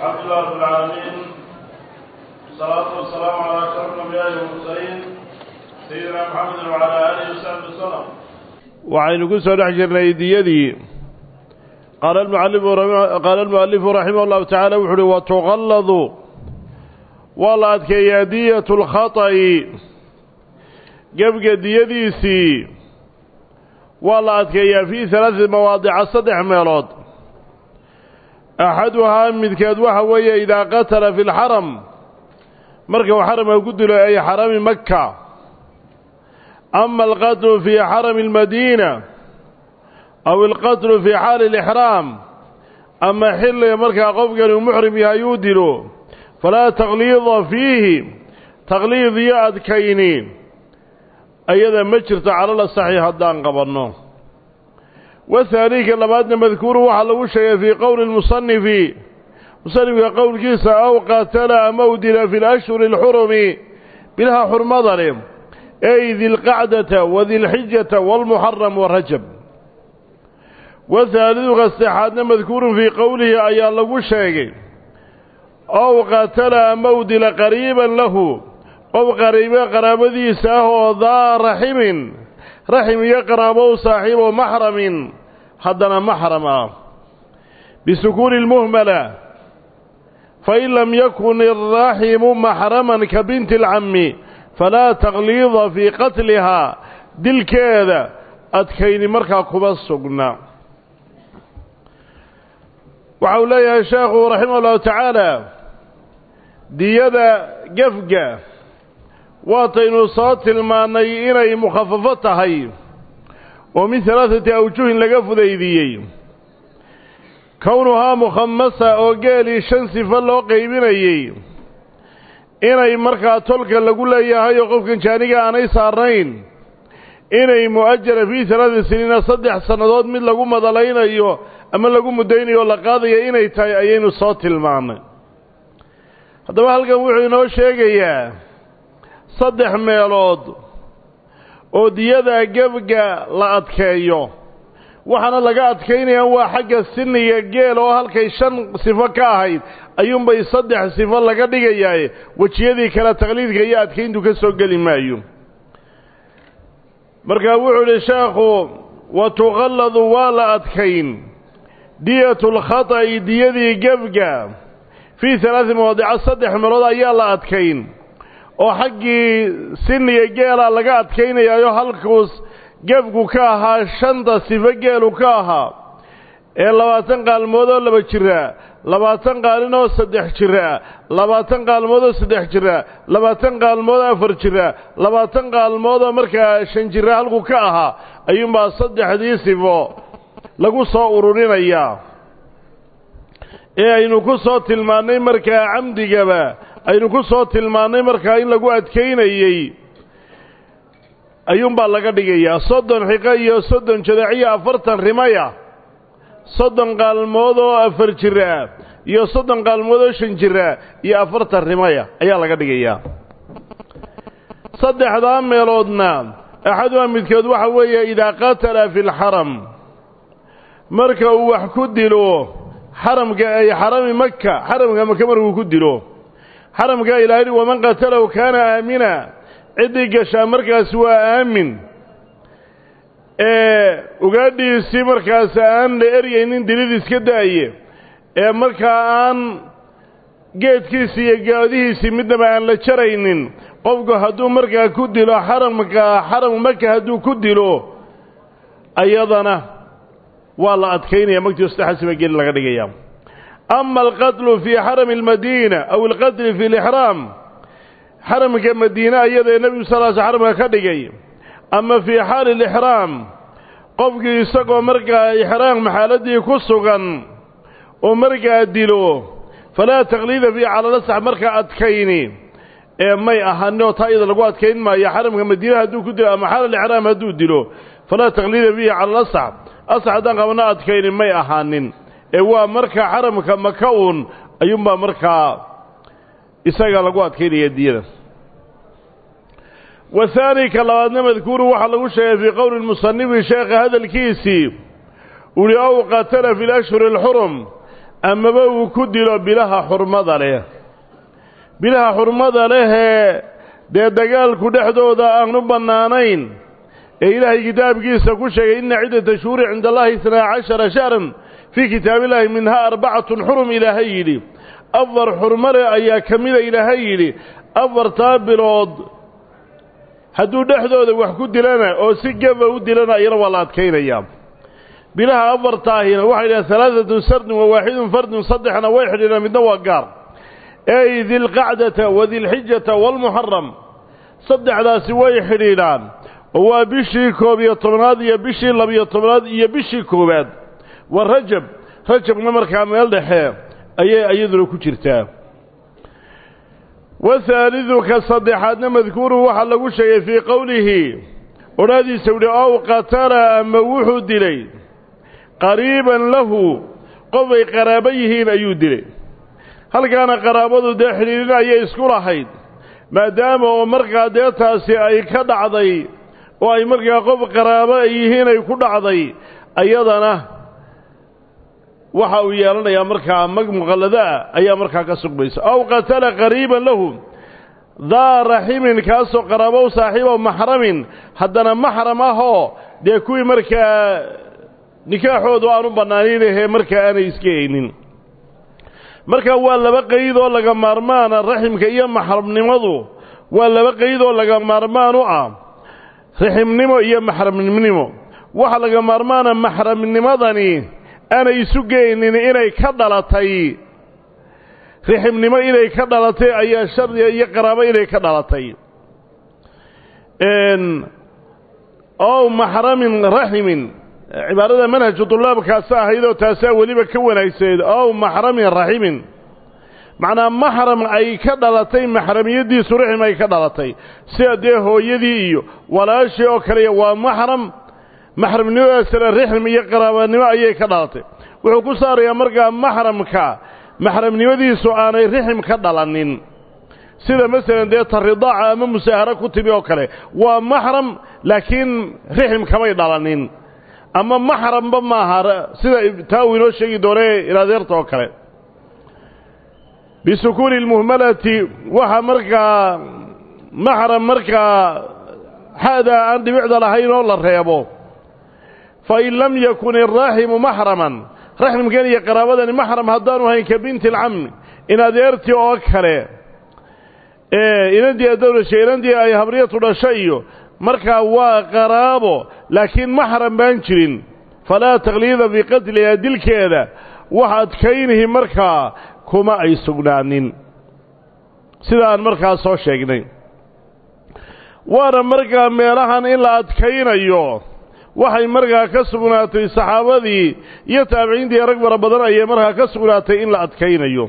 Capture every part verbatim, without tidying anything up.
الحمد لله رب العالمين والصلاة والسلام على أشرف الأنبياء والمرسلين سيدنا محمد وعلى آله وصحبه وسلم. وعين قصة نحجر نيديدي قال المؤلف قال المؤلف رحمه الله تعالى وحده وتغلظ والله كيادية الخطأ قبق ديديسي والله كيا في ثلاث مواضع صدح ميلاد أحدها من كادوها وهي إذا قتل في الحرم مركب حرم يقول له أي حرم مكة. أما القتل في حرم المدينة أو القتل في حال الإحرام أما حل يمركب قفقا ومحرم يودل فلا تغليظ فيه تغليظ يأد كينين أيضا مجرت على الصحيح الدان قبلنا. والثاني كلماتنا مذكور وحلو الشيء في قول المصنف مصنف قول كيسا أو قاتل مودل في الأشهر الحرم بلها حرم ظلم أي ذي القعدة وذي الحجة والمحرم والرجب. والثالث غستحادنا مذكور في قوله أي الله الشيء أو قاتل مودل قريبا له أو قريبا قرابذي ساهو ذا رحم رحم يقرب صاحب محرم حدنا محرما بسكون المهملة فإن لم يكن الرحم محرما كبنت العم فلا تغليظ في قتلها دل كذا أتكين مركا قبصقنا. وعوليها الشيخ رحمه الله تعالى ديادة قفقة واتين صوت الماني إني مخففتها ومن ثلاثة أوجه لقف ذيذيين كونها مخمسة أو قالي شنس فلو قيبيني إني مركا تلك لقول إياها يقف كانشانيك أني سارين إني مؤجر في ثلاث سنين صدح سندات من لقو مدلين أيوه أما لقو مديني ولا قاضي إني تاي أيين صوت الماني. هذا ما هلقا وحينو شيئا صدح ميلود oo diyada gabga la adkeeyo waxana laga adkeynaya waa xagga sinniga geel oo halkay shan sifo ka ahayd ayuun bay saddex sifo laga dhigayaa wajiyadii kala taqliidka iyo adkeyntu ka soo gali maayo. marka wuxuu leeyahay sheekhu wa tughalladu wala adkeyn diyatul khata'i diyadii gabga fi thalath mawadi'a saddex meelood ayaa la adkeyn oo xaggii sinniga geela laga adkeynayo halkaas gabgu ka ahaa shanta sifo geelu ka ahaa ee labaatan qaalmood oo laba jira labaatan qaalin oo saddex jira labaatan qaalmood oo saddex jira labaatan qaalmood afar jira labaatan qaalmood oo markaa shan jira halku ka ahaa ayuunbaa saddexdii sifo lagu soo ururinaya ee aynu ku soo tilmaanay markaa camdigaba aynu ku soo tilmaanay markaa in lagu adkeynayay ayuunbaa laga dhigayaa soddon xiqa iyo soddon jadaciyo afartan rimaya soddon qaalmood oo afar jira iyo soddon qaalmood oo shan jira iyo afartan rimaya ayaa laga dhigayaa. saddexdaa meeloodna axaduha midkood waxa weeye idaa qatala fi lxaram marka uu wax ku dilo xaramka ay xarami maka xaramka maka markuu ku dilo حرمك إلهي ومن قتله كان آمنا عدي قشا مركز وآمن وقادي سي مركز آن لأريين دليل اسكدائي مركز آن قيد كيسي قاديه سي مدنما آن لشرين قفقو هدو مركز كدلو حرمك حرم مكة هدو كدلو أيضنا والله أتكيني يا مكتو استحسي مقيل لغا دقيام. أما القتل في حرم المدينة أو القتل في الإحرام حرم كمدينة أيضا النبي صلى الله عليه وسلم حرمها كدقي. أما في حال الإحرام قفق يسقوا مرقى إحرام محالدي كسوغا ومرقى الدلو فلا تغليد فيه على لسع مرقى أتكيني ما يأهنه طائد لقوا أتكين ما يحرم كمدينة هدو كدلو أما حال الإحرام هدو الدلو فلا تغليد فيه على لسع أسعد أنقونا أتكيني ما يأهنن waa marka xaramka makaun ayuunbaa markaa isaga lagu adkeynaya diyada. wathani ka labaadna madkuuru waxaa lagu sheegay fii qowli lmusanifi sheekha hadalkiisii uli aw qatala fi lashhuri alxurum amaba uu ku dilo bilaha xurmada leh bilaha xurmada leh dee dagaalku dhexdooda aan u bannaanayn ee ilaahay kitaabkiisa ku sheegay inna ciddata shuhuuri cinda allahi isnaa cashara shahran fii kitaabillahi minhaa arbacatun xurum ilaahay yidhi afar xurmale ayaa ka mida ilaahay yidhi afartaa bilood hadduu dhexdooda wax ku dilana oo si gaba u dilana iyana waa la adkaynayaa bilaha afartaahina waxay yidhaha alaaatun sardun wa waaxidun fardun saddexna way xidhiidhaan midna waa gaar ey dilqacdata wadilxijata waalmuxaram saddexdaasi way xidhiidhaan oo waa bishii koob iyo tobnaad iyo bishii labiyo tobnaad iyo bishii koowaad waa rajab rajabna markaa meel dhexe ayay iyaduna ku jirtaa wahaalidu ka saddexaadna madkuuru waxaa lagu sheegay fii qowlihi odhaadiisa uhi ow qatala ama wuxuu dilay qariiban lahu qofay qaraabo yihiin ayuu dilay halkaana qaraabadu dee xidhiidhin ayay isku lahayd maadaama oo markaa dee taasi ay ka dhacday oo ay markaa qof qaraabo ay yihiin ay ku dhacday ayadana waxa uu yeelanayaa markaa mag muqallada ah ayaa markaa ka sugmaysa aw qatala qariiban lahu daa raximin kaasoo qaraabo u saaxiibo maxramin haddana maxram ahoo dee kuwii markaa nikaaxoodu aanu bannaanaynahee markaa aanay iska haynin marka waa laba qayd oo laga maarmaana raximka iyo maxramnimadu waa laba qayd oo laga maarmaan u ah raximnimo iyo maxramnimo waxa laga maarmaana maxramnimadani aanay isu geynin inay ka dhalatay raximnimo inay ka dhalatay ayaa shardiga iyo qaraabo inay ka dhalatay ow maxramin raximin cibaarada manhaju tulaabkaasa ahaydoo taasaa weliba ka wanaagsaneed ow maxramin raximin macnaa maxram ay ka dhalatay maxramiyadiisu raxim ay ka dhalatay sida dee hooyadii iyo walaashii oo kale waa maxram maxramnimadaasina raxim iyo qaraabanimo ayay ka dhalatay wuxuu ku saarayaa markaa maxramka maxramnimadiisu aanay raxim ka dhalanin sida masalan dee taridaaca ama musaaharo ku timi oo kale waa maxram laakiin raxim kamay dhalanin ama maxramba maaha sida taa uu inoo sheegi doonee ilaadeerta oo kale bisukuuni lmuhmalati waxa markaa maxram markaa xaada aan dhibicda lahayn oo la reebo fain lam yakun iraaximu maxraman raximkan iyo qaraabadani maxram haddaanu hayn ka binti alcammi in adeertii oo kale inandii adowlashay inandii ay habriyatu dhashay iyo markaa waa qaraabo laakiin maxram baan jirin falaa takliida biqatliha dilkeeda wax adkaynihi markaa kuma ay sugnaanin sidaan markaa soo sheegnay waana markaa meelahan in la adkaynayo waxay markaa ka sugnaatay saxaabadii iyo taabiciintii rag fara badan ayay markaa ka sugnaatay in la adkaynayo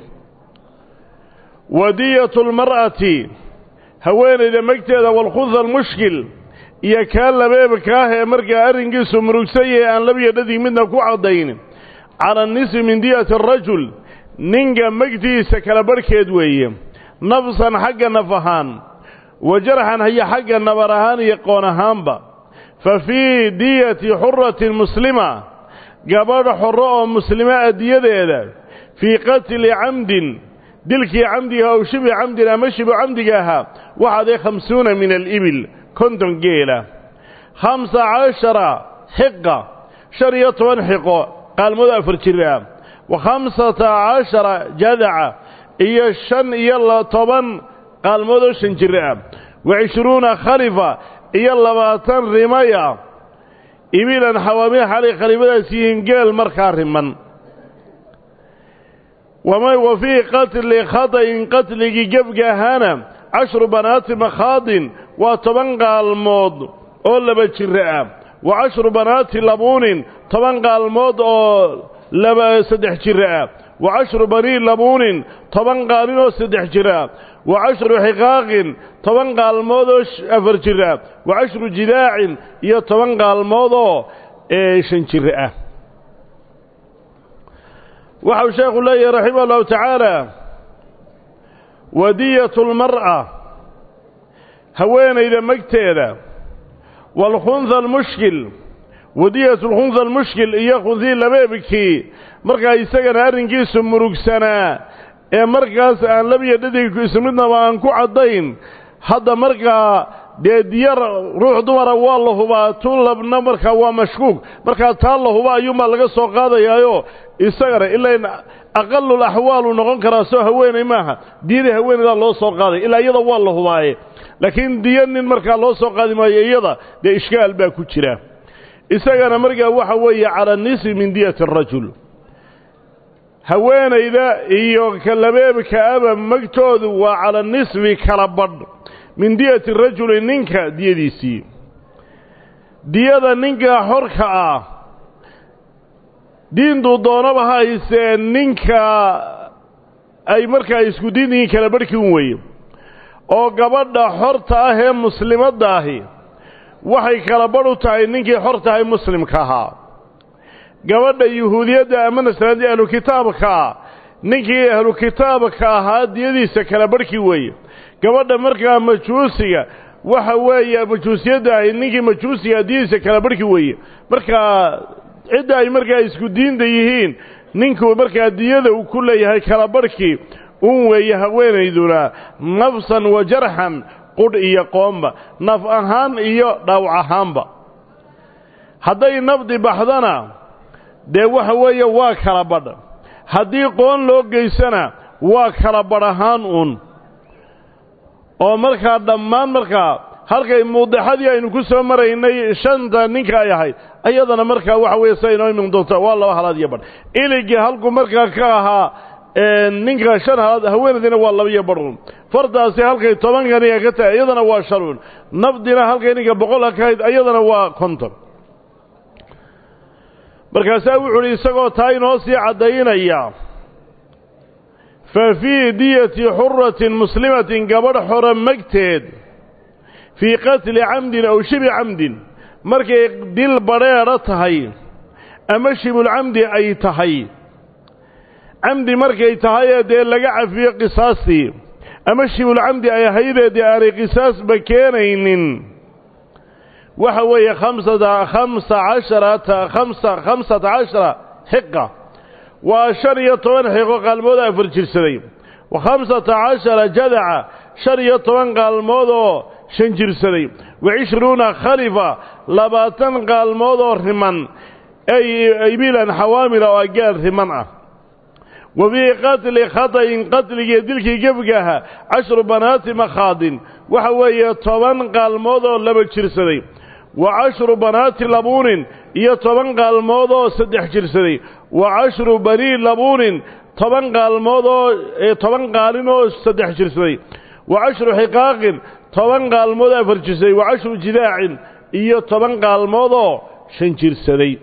wadiyatu lmar'ati haweenayda magteeda walkhudha almushkil iyo kaa labeebkaah ee markaa arrinkiisu murugsayee aan labiyo dhadig midna ku caddayn cala nisfi min diyati arajul ninka magtiisa kala barhkeed weeye nafsan xagga naf ahaan wa jarxan haya xagga nabar ahaan iyo qoon ahaanba fa fii diyati xuratin muslima gabadh xorro oo muslima adiyadeeda fii qatli camdin dilkii camdiga ow shibi camdin ama shibu camdiga ahaa waxaadee khamsuuna min alibil konton geela khamsa cashara xiqa shan iyo toban xiqo qaalmood afar jir ah wa khamsata cashara jadaca iyo shan iyo toban qaalmood oo shan jir ah wa cishruuna khalifa iyo labaatan rimaya ibilan xawaamil xalay khalifadaas yihiin geel markaa riman wa fii qatli khada'in qatligii gebga ahaana cashru banaati makhaadin waa toban qaalmood oo laba jira ah wa cashru banaati labuunin toban qaalmood oo laba saddex jira ah wa cashru banii labuunin toban qaalin oo saddex jira ah wa cashru xiqaaqin toban qaalmood oo afar jira ah wa cashru jidaacin iyo toban qaalmood oo shan jira ah waxau sheekhu leeyahay raximah allahu tacaala wadiyatu lmar'a haweenayda magteeda waalkhunha almushkil wadiyatu lkhunsa almushkil iyo khunsi labeebkii markaa isagana arrinkiisu murugsanaa ee markaas aan labiyo dhadigku ismidnaba aan ku caddayn hadda markaa dee diyar ruux dumara waa la hubaa tu labna markaa waa mashkuuk markaa taa la huba ayuunbaa laga soo qaadayaayo isagana ilain aqalul axwaalu noqon karaa soo haweenay maaha diyadii haweenaydaa loo soo qaaday ilaa iyada waa la hubaaye laakiin diya nin markaa loo soo qaadi maayo iyada dee ishkaal baa ku jira isagana markaa waxa weeye cala nisfi min diyati arajul haweenayda iyo kalabeebka aba magtoodu waa cala nisfi kala badh min diyati rajuli ninka diyadiisii diyada ninka xorka ah diintuu doonaba ha haysee ninka ay markaa isku diin yihiin kala barhkin weeye oo gabadha xorta ah ee muslimadda ahi waxay kala badh u tahay ninkii xor tahay muslimka ahaa gabadha yuhuudiyadda ama nasraanida ahlu kitaabkaa ninkii ahlu kitaabka ahaa diyadiisa kala barhkii weeye gabadha markaa majuusiga waxa weeye majuusiyadda ahi ninkii majuusiga diyadiisa kala barhkii weeye markaa cidda ay markaa isku diinta yihiin ninkuu markaa diyada uu ku leeyahay kala barhkii un weeye haweenayduna nafsan wa jarxan qudh iyo qoomba naf ahaan iyo dhaawac ahaanba hadday nafdi baxdana dee waxa weeye waa kala badh haddii qoon loo geysana waa kala badh ahaan uun oo markaa dhammaan markaa halkay muudixadii aynu ku soo maraynay shanta ninka ay ahayd ayadana markaa waxa weeye sa inoo imin doonta waa laba halaad iyo badh iligii halku markaa ka ahaa ninka shan halaad haweenaydina waa laba iyo badhuun fardaasi halkay tobankaniga ka tahay iyadana waa shanuun nafdina halkay ninka boqolka ka hayd iyadana waa konton markaasaa wuxu uhi isagoo taa inoo sii caddaynaya fa fii diyati xuratin muslimatin gabadh xora magteed fii qatli camdin aw shibi camdin markay dil badheedha tahay ama shibulcamdi ay tahay camdi markay tahay ee dee laga cafiyo qisaastii ama shibulcamdi ay ahaydee dee aanay qisaasba keenaynin waxa weeye khamsata khamsa casharata khamsa khamsata cashara xiqa waa shan iyo toban xiqo qaalmood afar jirsaday wa khamsata cashara jadaca shan iyo toban qaalmood oo shan jirsaday wa cishruuna khalifa labaatan qaalmood oo riman ay ibilan xawaamila oo agaal riman ah wa fii qatli khatayin qatligii dilkii gefgaha cashru banaati makhaadin waxa weeye toban qaalmood oo laba jirsaday wa cashru banaati labuunin iyo toban qaalmood oo saddex jirsaday wa cashru banii labuunin toban qaalmood oo toban qaalin oo saddex jirsaday wa cashru xiqaaqin toban qaalmood afar jirsaday wa cashru jidaacin iyo toban qaalmood oo shan jirsaday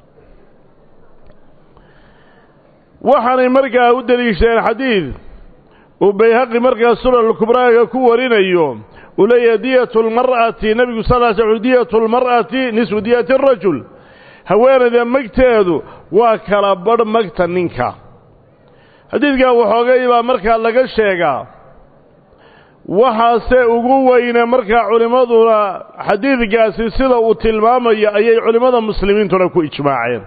waxaanay markaa u deliishadeen xadiid uu bayhaqi markaa sunan kubraaga ku warinayo uu leeyahay diyatu lmar'ati nebigu sal l sl diyatu lmar'ati nisfu diyati arajul haweenayda magteedu waa kala badh magta ninka xadiidkaa waxoogay baa markaa laga sheegaa waxaase ugu weyne markaa culimmaduna xadiidkaasi sida uu tilmaamayo ayay culimmada muslimiintuna ku ijmaaceen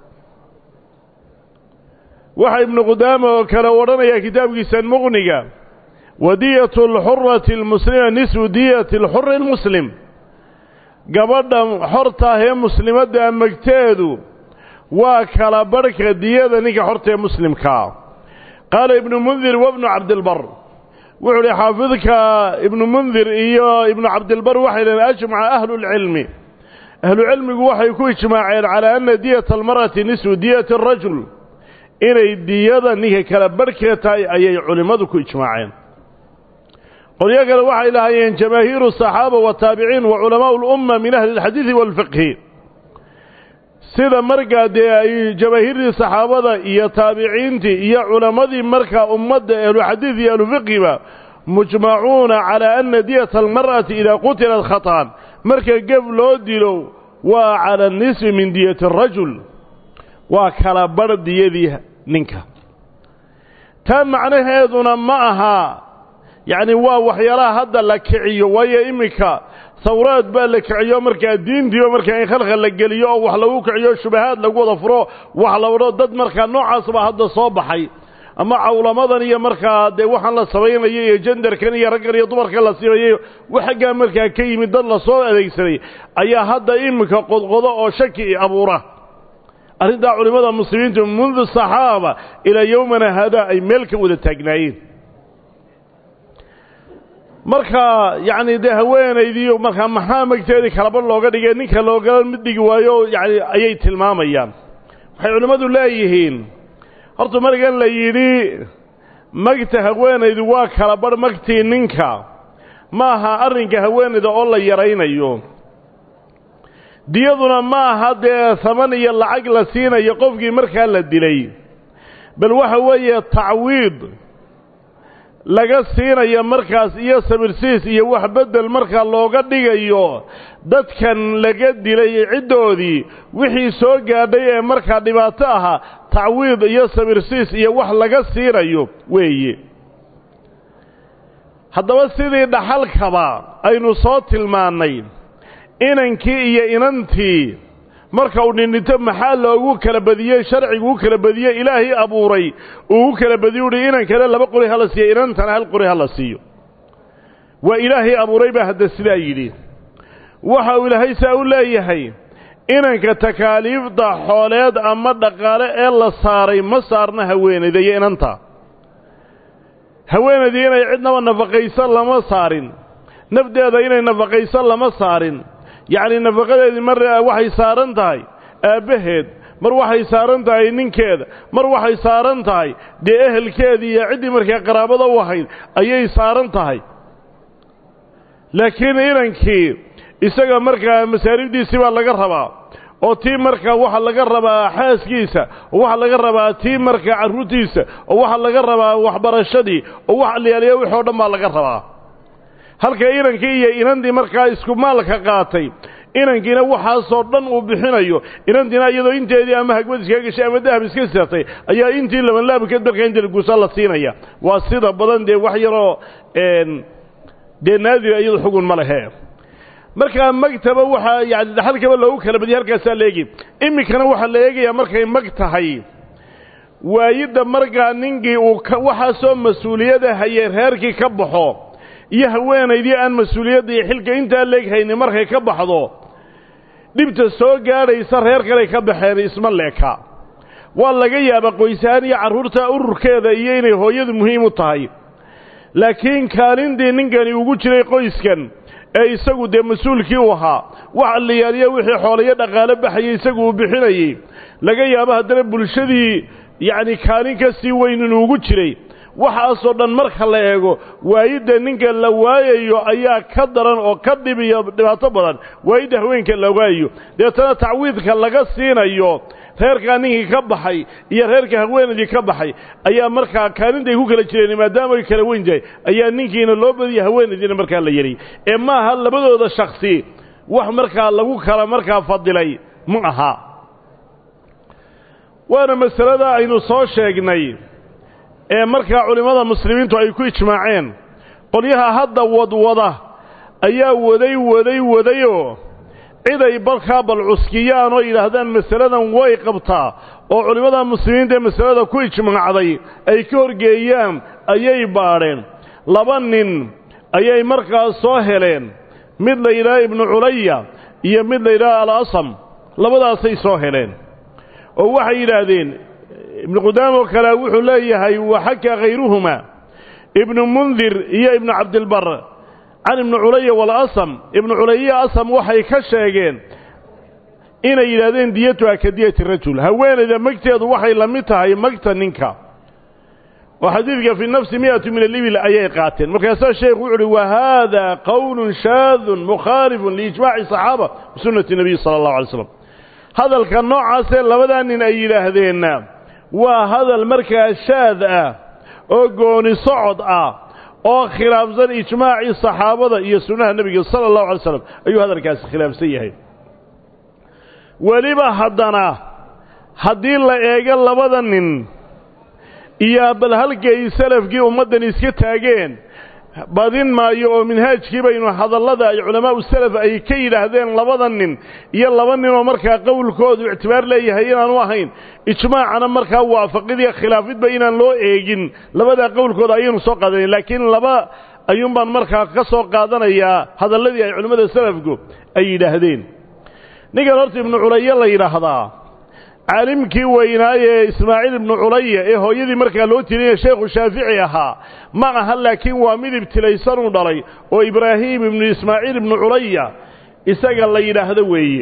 waxa ibnu qudaama oo kale odhanayaa kitaabkiisa muqniga wadiyatu alxurati almuslima nisfu diyati alxuri almuslim gabadha xorta ah ee muslimadda magteedu waa kala barhka diyada ninka xorta ee muslimkaa qaala ibnu mundir wabnu cabdilbar wuxuu uhi xaafidka ibnu mundir iyo ibnu cabdilbar waxay dhaheen ajmaca ahlulcilmi ahlucilmigu waxay ku ijmaaceen calaa ana diyata almar'ati nisfu diyati arajul inay diyada ninka kala barhkeed tahay ayay culimmadu ku ijmaaceen qolyo kale waxay lahaayeen jamaahiiru asaxaaba wataabiciin wa culamaau lumma min ahli alxadiidi waalfiqhi sida markaa dee ay jamaahiirdii saxaabada iyo taabiciintii iyo culammadii markaa ummadda ahluxadiid iyo ahlufiqhiba mujmacuuna calaa ana diyata almar'ati idaa qutilat khata'an marka gef loo dilo waa cala nisfi min diyati arajul waa kala badh diyadii ninka taa macnaheeduna ma aha yacni waa waxyaalaha hadda la kiciyo waayo iminka hawraad baa la kiciyo markaa diintiiba markaa in khalkhal la geliyo oo wax lagu kiciyo shubahaad lagu wada furo wax la wadho dad markaa noocaas baa hadda soo baxay ama cawlamadan iyo markaa dee waxaan la samaynayo iyo jendarkan iyo raggan iyo dumarkan la siinayo waxaggaa markaa ka yimid dad la soo adeegsaday ayaa hadda iminka qodqodo oo shaki abuura arrintaa culimmada muslimiintu mundu saxaaba ilaa yowmana haadaa ay meel ka wada taagnaayeen markaa yacni dee haweenaydii markaa maxaa magteedii kalaba looga dhigay ninka looga mid dhigi waayo yani ayay tilmaamayaan waxay culimmadu leeyihiin horta markan la yidhi magta haweenaydu waa kala badh magtii ninka ma aha arrinka haweenayda oo la yaraynayo diyaduna ma aha dee haman iyo lacag la siinayo qofkii markaa la dilay bal waxa weeye tacwiid laga siinayo markaas iyo sabirsiis iyo wax beddel markaa looga dhigayo dadkan laga dilay ciddoodii wixii soo gaadhay ee markaa dhibaato ahaa tacwiid iyo sabirsiis iyo wax laga siinayo weeye haddaba sidii dhaxalkaba aynu soo tilmaannay inankii iyo inantii marka uu dhinto maxaa loogu kala badiyey sharcigu u kala badiyey ilaahay abuuray uu u kala badiyo uhi inankana laba qori hala siiyo inantana hal qori hala siiyo waa ilaahay abuuray baa hadda sidaa yidhi waxa uu ilaahay saa u leeyahay inanka takaaliifda xooleed ama dhaqaale ee la saaray ma saarna haweenayda iyo inanta haweenaydii inay cidnaba nafaqayso lama saarin nafdeeda inay nafaqayso lama saarin yacni nafaqadeedii mar waxay saaran tahay aabbaheed mar waxay saaran tahay ninkeeda mar waxay saaran tahay dee ehelkeedii iyo ciddii markaa qaraabada u ahayd ayay saaran tahay laakiin inankii isaga markaa masaaribdiisii baa laga rabaa oo tii markaa waxa laga rabaa xaaskiisa oo waxa laga rabaa tii markaa carruurtiisa oo waxa laga rabaa waxbarashadii oo wax liyaaliya wixii oo dhan baa laga rabaa halka inankii iyo inantii markaa isku maalka qaatay inankiina waxaasoo dhan uu bixinayo inantiina iyadoo inteedii ama hagmad iskaga gashay ama dahab iska sirtay ayaa intii labanlaabkeed markaa inta laguusaa la siinaya waa sida badan dee wax yaroo dee naadira iyadu xugun ma lehe markaa magtaba waxaa yani dhaxalkaba loogu kala badiyay halkaasaa la eegi iminkana waxaa la eegayaa markay mag tahay waayidda markaa ninkii uu waxaasoo mas-uuliyada hayay reerkii ka baxo iyo haweenaydii aan mas-uuliyadda iyo xilka intaa leeghaynin markay ka baxdo dhibta soo gaadhaysa reer kaley ka baxeen isma leeka waa laga yaabaa qoysahaan iyo carruurta ururkeeda iyo inay hooyadu muhiim u tahay laakiin kaalintii ninkani ugu jiray qoyskan ee isagu dee mas-uulkii u ahaa wax liyaaliya wixii xoolayo dhaqaale baxayay isagu uu bixinayey laga yaabo haddana bulshadii yacni kaalin ka sii weyn inuu ugu jiray waxaasoo dhan marka la eego waayidda ninka la waayayo ayaa ka daran oo ka dhib iyo dhibaato badan waayidda haweenka la waayayo deetana tacwiidka laga siinayo reerkaa ninkii ka baxay iyo reerka haweenaydii ka baxay ayaa markaa kaalintaay ku kala jireen maadaama ay kala weyn tahay ayaa ninkiina loo badiyay haweenaydiina markaa la yidhi ee ma aha labadooda shaksi wax markaa lagu kala markaa fadilay ma aha waana masalada aynu soo sheegnay ee markaa culimmada muslimiintu ay ku ijmaaceen qolyaha hadda wadwada ayaa waday waday wadayoo ciday balkaa bal cuskiyaan oo yidhaahdaan masaladan way qabtaa oo culimmada muslimiinta ee masalada ku ijmaacday ay ka horgeeyaan ayay baadheen laba nin ayay markaas soo heleen mid la yidhaha ibnu culaya iyo mid la yidhaha al-asam labadaasay soo heleen oo waxay yidhaahdeen ibnu qudaama oo kale wuxuu leeyahay waxakaa khayruhuma ibnu mundir iyo ibnu cabdilbar can ibnu culaya walasam ibnu culaya asam waxay ka sheegeen inay yidhahdeen diyatuha ka diyati rajul haweenayda magteedu waxay la mid tahay magta ninka oo xadiidka fi nafsi mi'atu min alibil ayay qaateen markaasaa sheekhu wuxu uhi wa haada qowlun shaadun mukhaalifun liijmaaci saxaaba wa sunnati nabiy sala allahu alay slam hadalka noocaasee labadaa nin ay yidhaahdeenna waa hadal markaa shaad ah oo gooni socod ah oo khilaafsan ijmaacii saxaabada iyo sunnaha nebiga sala allahu alay slam ayuu hadalkaasi khilaafsan yahay weliba haddana haddii la eego labada nin iyo bal halkay salafkii ummaddan iska taageen badin maayo oo minhaajkii baynu hadallada ay culamaa salaf ay ka yidhaahdeen labada nin iyo laba nin oo markaa qowlkoodu ictibaar leeyahay inaanu ahayn ijmaacana markaa waafaqidii khilaafidba inaan loo eegin labadaa qowlkooda ayaynu soo qaadanayn laakiin laba ayuun baan markaa ka soo qaadanayaa hadalladii ay culimmada salafku ay yidhaahdeen ninkan horta ibnu culaya la yidhaahdaa caalimkii weynaaye ismaaciil ibnu culaya ee hooyadii markaa loo tirinaya sheekhu shaafici ahaa ma aha laakiin waa mid ibtilaysanuu dhalay oo ibraahim ibnu ismaaciil ibnu culaya isaga la yidhaahdo weeye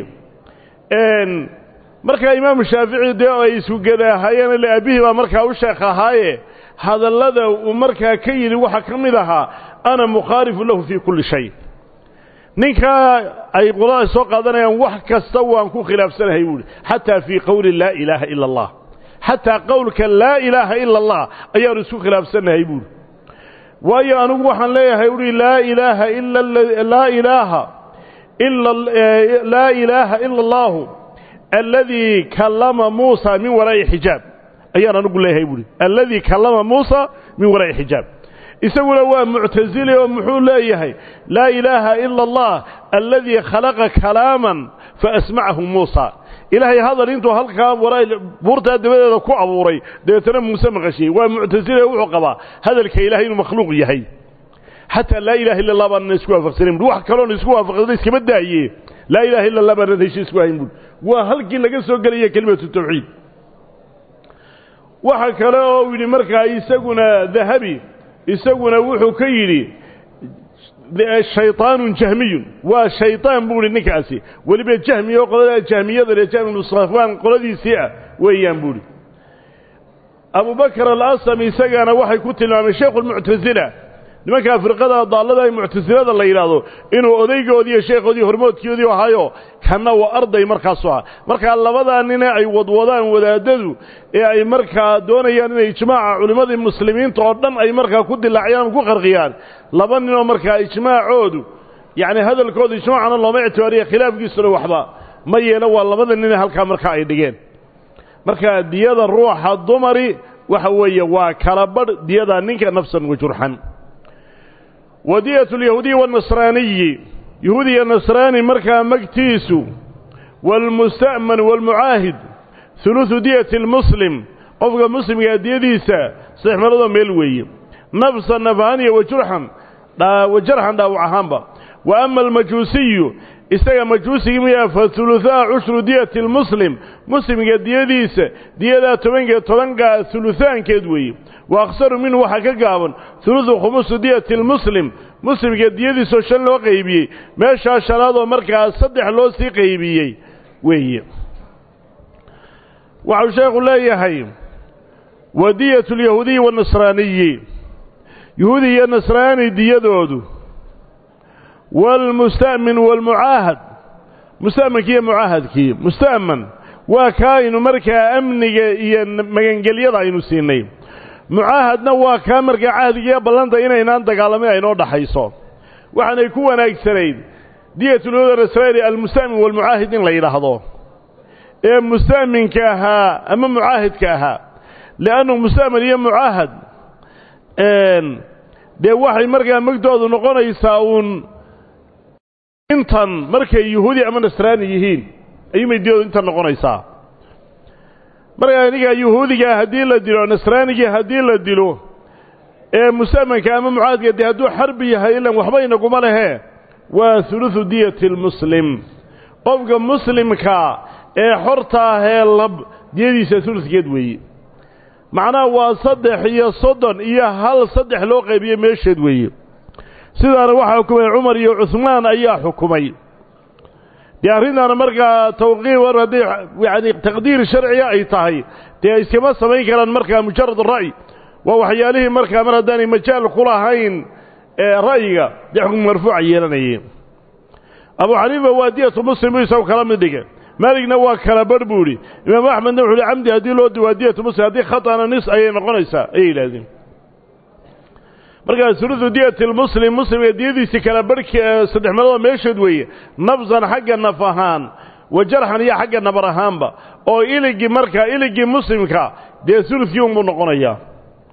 markaa imaamu shaafici dee ay isugadaahayeen ile aabihii baa markaa u sheekh ahaaye hadallada uu markaa ka yidhi waxaa ka mid ahaa ana mukhaalifu lahu fii kulli shay ninkaa ay qolada soo qaadanayaan wax kasta waan ku khilaafsanahay buuhi xataa fii qowli laa ilaaha ila allah xataa qowlka laa ilaaha ila allah ayaanu isku khilaafsanahay buuhi waayo anigu waxaan leeyahay uhi laa ilaaha ila laa ilaaha ila laa ilaaha ila allahu alladii kallama muusa min waraa'i xijaab ayaan anigu leeyahay buuhi alladii kallama muusa min waraa'i xijaab isaguna waa muctazili oo muxuu leeyahay laa ilaaha ila allah alladii khalaqa kalaaman faasmacahu muusa ilaahay hadal intuu halkaa waraa buurtaa dabadeeda ku abuuray dabeetana muuse maqashiyey waa muctazili wuxuu qabaa hadalka ilaahay inuu makhluuq yahay xataa laa ilaha illa allah baan isku waafaqsanayn wax kaloon isku waafaqsanay iskama daaye laa ilaha illa allah baan heshiis ku hayn waa halkii laga soo gelaya kelimatu tawxiid waxa kale oo yidhi markaa isaguna dahabi isaguna wuxuu ka yidhi shayطaanun jahmiyun waa shayطaan buu ihi ninkaasi weliba jahmi oo qolada jahmiyada ee jahmi ibnu safwaan qoladiisii ah weeyaan buu ihi abubakr alasami isagana waxay ku tilmaameen sheekhu lmuctasila nimankaa firqada daallada ay muctasilada la yidhaahdo inuu odaygoodii iyo sheekhoodii hormoodkoodii ahaayo kanna waa arday markaasu ah markaa labadaa nine ay wadwadaan wadaadadu ee ay markaa doonayaan inay ijmaaca culimmadii muslimiinta oo dhan ay markaa ku dilaaciyaan ku qarqiyaan laba ninoo markaa ijmaacoodu yacni hadalkooda ijmaacana looma ictibaariya khilaafkiisuna waxba ma yeelo waa labada nine halkaa markaa ay dhigeen markaa diyada ruuxa dumari waxa weeye waa kala badh diyada ninka nafsan wajurxan ودية اليهودي والنصراني يهودي النصراني مركا مكتيسو والمستأمن والمعاهد ثلث دية المسلم قفق مسلم يدي ديسا صحيح مرضا ميلوي نفسا نفانية وجرحا وجرحا داو عهامبا وأما المجوسي استيى مجوسي مياه فثلثاء عشر دية المسلم مسلم يدي ديسا دية تبنك تبنك ثلثان كدوي وأخسر منه وحكا قابا ثلث خمس دية المسلم مسلم يدي سوشن لو قيبي ما شاء شلاد ومركا صدح لو سي قيبي وهي وعشاق الله يحيي ودية اليهودي والنصراني يهودي النصراني دية دودو والمستأمن والمعاهد مستأمن كي معاهد كي مستأمن وكاين مركا أمني مغنقلية داينو سيني mucaahadna waa kaa markaa cahdigiiyo ballanta inaynaan dagaalamay aynoo dhaxayso waxaanay ku wanaagsanayd diyatulwada israa'iili almusta'min walmucaahid in la yidhaahdo ee musta'minka ahaa ama mucaahidka ahaa li'annu musta'min iyo mucaahad dee waxay markaa magdoodu noqonaysaa uun intan markay yuhuudi ama nasraani yihiin ayuumay diyadu intan noqonaysaa markaa iniga yuhuudiga haddii la dilo nasraanigii haddii la dilo ee musta'manka ama mucaadka dee hadduu xarbi yahay ilan waxba inaguma lehee waa hulusu diyati lmuslim qofka muslimka ee xorta ahee lab diyadiisa huluskeed weeye macnaha waa saddex iyo soddon iyo hal saddex loo qaybiye meesheed weeye sidaana waxaa xukumay cumar iyo cuhmaan ayaa xukumay dee arrintaana markaa tawqiif war haddii yani taqdiir sharciga ay tahay dee iskama samayn karaan markaa mujarad ra'y waa waxyaalihii markaa mar haddaanay majaal ku lahayn ee ra'yiga dee xukm marfuuca yeelanayeen abu xaniifa waa diyatu muslim buu isagu kala mid dhigay maaligna waa kala badh buu idhi imaam axmedna wuxuu ihi camdi haddii loo diwaa diyatu muslim haddii khata'na nis ayay noqonaysaa ayay yidhahdeen markaa hulusu diyati lmuslim muslimka diyadiisii kala barhki saddex meelood meesheed weeye nafsan xagga naf ahaan wa jarxan iyo xagga nabar ahaanba oo iligii markaa iligii muslimka dee hulukii unbuu noqonayaa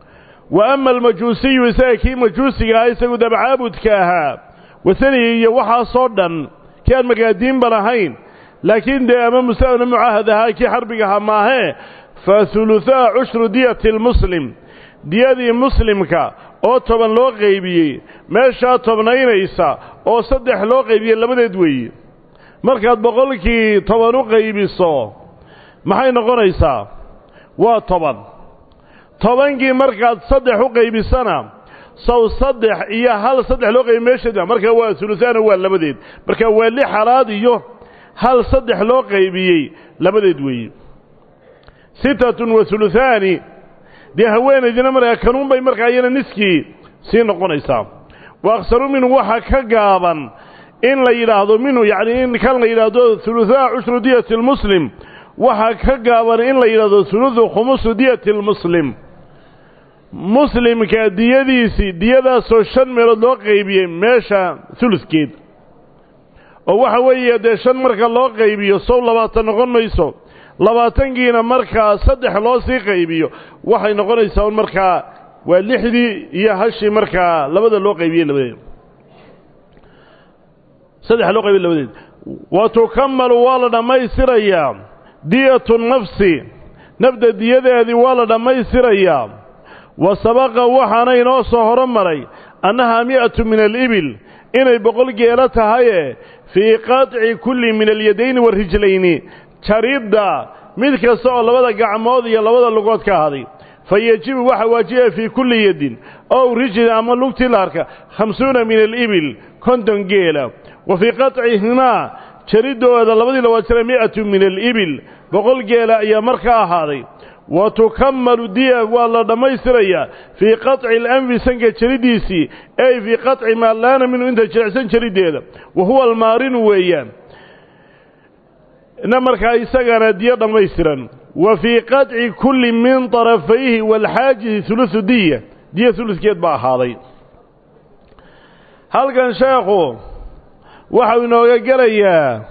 وأما المجوسي يساكي مجوسي يساكو دب عابد كاها وثاني وحا صدا كان مقادين براهين لكن ده أمام مساونا معاهدة هاي كي حربها ماهي فثلثاء عشر دية المسلم دية المسلم كا oo toban loo qaybiyay meesha tobnaynaysa oo saddex loo qaybiyay labadeed weey markaad boqolkii toban u qaybiso maxay noqonaysaa waa toban tobankii markaad saddex u qaybisana saw saddex iyo hal saddex loo qaybiyay meesha marka waa sulusaan waa labadeed marka waa li xalaad iyo hal saddex loo qaybiyay labadeed weey sittatun wa thuluthani dee haweenaydina markaa kanuun bay markaa iyana niskii sii noqonaysaa wa aksaru minhu waxa ka gaaban in la yidhaahdo minhu yacni in kan la yidhaahdo thuluthaa cushru diyati lmuslim waxa ka gaaban in la yidhaahdo thuluthu khumusu diyati lmuslim muslimka diyadiisii diyadaasoo shan meelood loo qaybiyey meesha thuludkeed oo waxa weeye dee shan marka loo qaybiyo sow labaatan noqon mayso labaatankiina markaa saddex loo sii qaybiyo waxay noqonaysaa un markaa waa lixdii iyo hashii markaa labada loo qaybiyey labadeed saddex loo qaybiyey labadeed wa tukammalu waa la dhammaystirayaa diyatu nafsi nafda diyadeedii waa la dhammaystirayaa wa sabaqa waxaana inoo soo horomaray annahaa mi'atu min alibil inay boqol geelo tahaye fii qatci kulli min alyadayni warijlayni jaridda mid kasta oo labada gacmood iyo labada lugood ka ahaday fayajibu waxa waajiba fii kulli yadin ow rijlin ama lugtii la arka khamsuuna min alibil konton geela wa fii qatcihimaa jariddooda labadii labaad jira mi'atu min alibil boqol geela ayaa markaa ahaaday wa tukammalu diya waa la dhammaystirayaa fii qatci alanfi sanka jariddiisii ay fii qatci maa laana minhu inta jilicsan jariddeeda wa huwa almaarinu weeyaan إن مركا يسجن دية دميسرا وفي قطع كل من طرفيه والحاجز ثلث دية دية ثلث كيد بقى هذي هل كان شيخه وحوينه قرية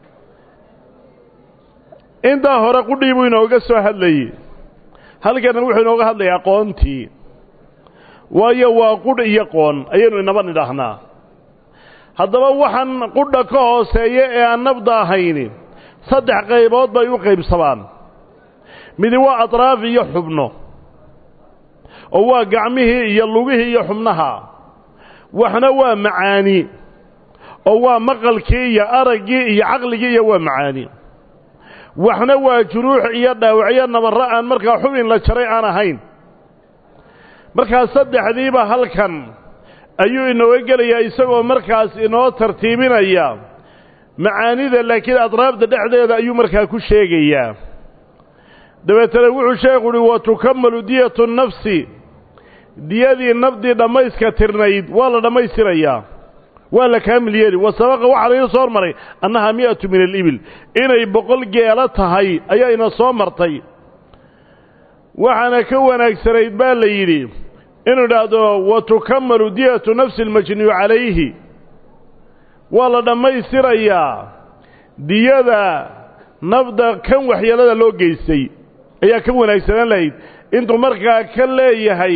انت هرا قديمينه قسوا هذي هل كان وحوينه هذي أقونتي ويا قد يقون أينو نبني دهنا هذا وحن قد كهوس هي النبضة هيني saddex qaybood bay u qaybsamaan mid waa atraaf iyo xubno oo waa gacmihii iyo lugihii iyo xubnaha waxna waa macaani oo waa maqalkii iyo araggii iyo caqligii iyo waa macaani waxna waa juruux iyo dhaawacyo nabarro aan markaa xubin la jaray aan ahayn markaa saddexdiiba halkan ayuu inooga gelayaa isagoo markaas inoo tartiibinaya macaanida laakiin adraabda dhexdeeda ayuu markaa ku sheegayaa dabeetana wuxuu sheekhu uhi wa tukammalu diyatu nafsi diyadii nafdii dhammayska tirnayd waa la dhammaystirayaa waa la kaamil yeeli wa sabaqa waxaa laina soo hormaray annahaa mi'atu min alibil inay boqol geelo tahay ayaa ina soo martay waxaana ka wanaagsanayd baa la yidhi inuu idhaahdo wa tukammalu diyatu nafsi almajnuu calayhi waa la dhammaystirayaa diyada nafda kan waxyeelada loo geystay ayaa ka wanaagsanaan lahayd intuu markaa ka leeyahay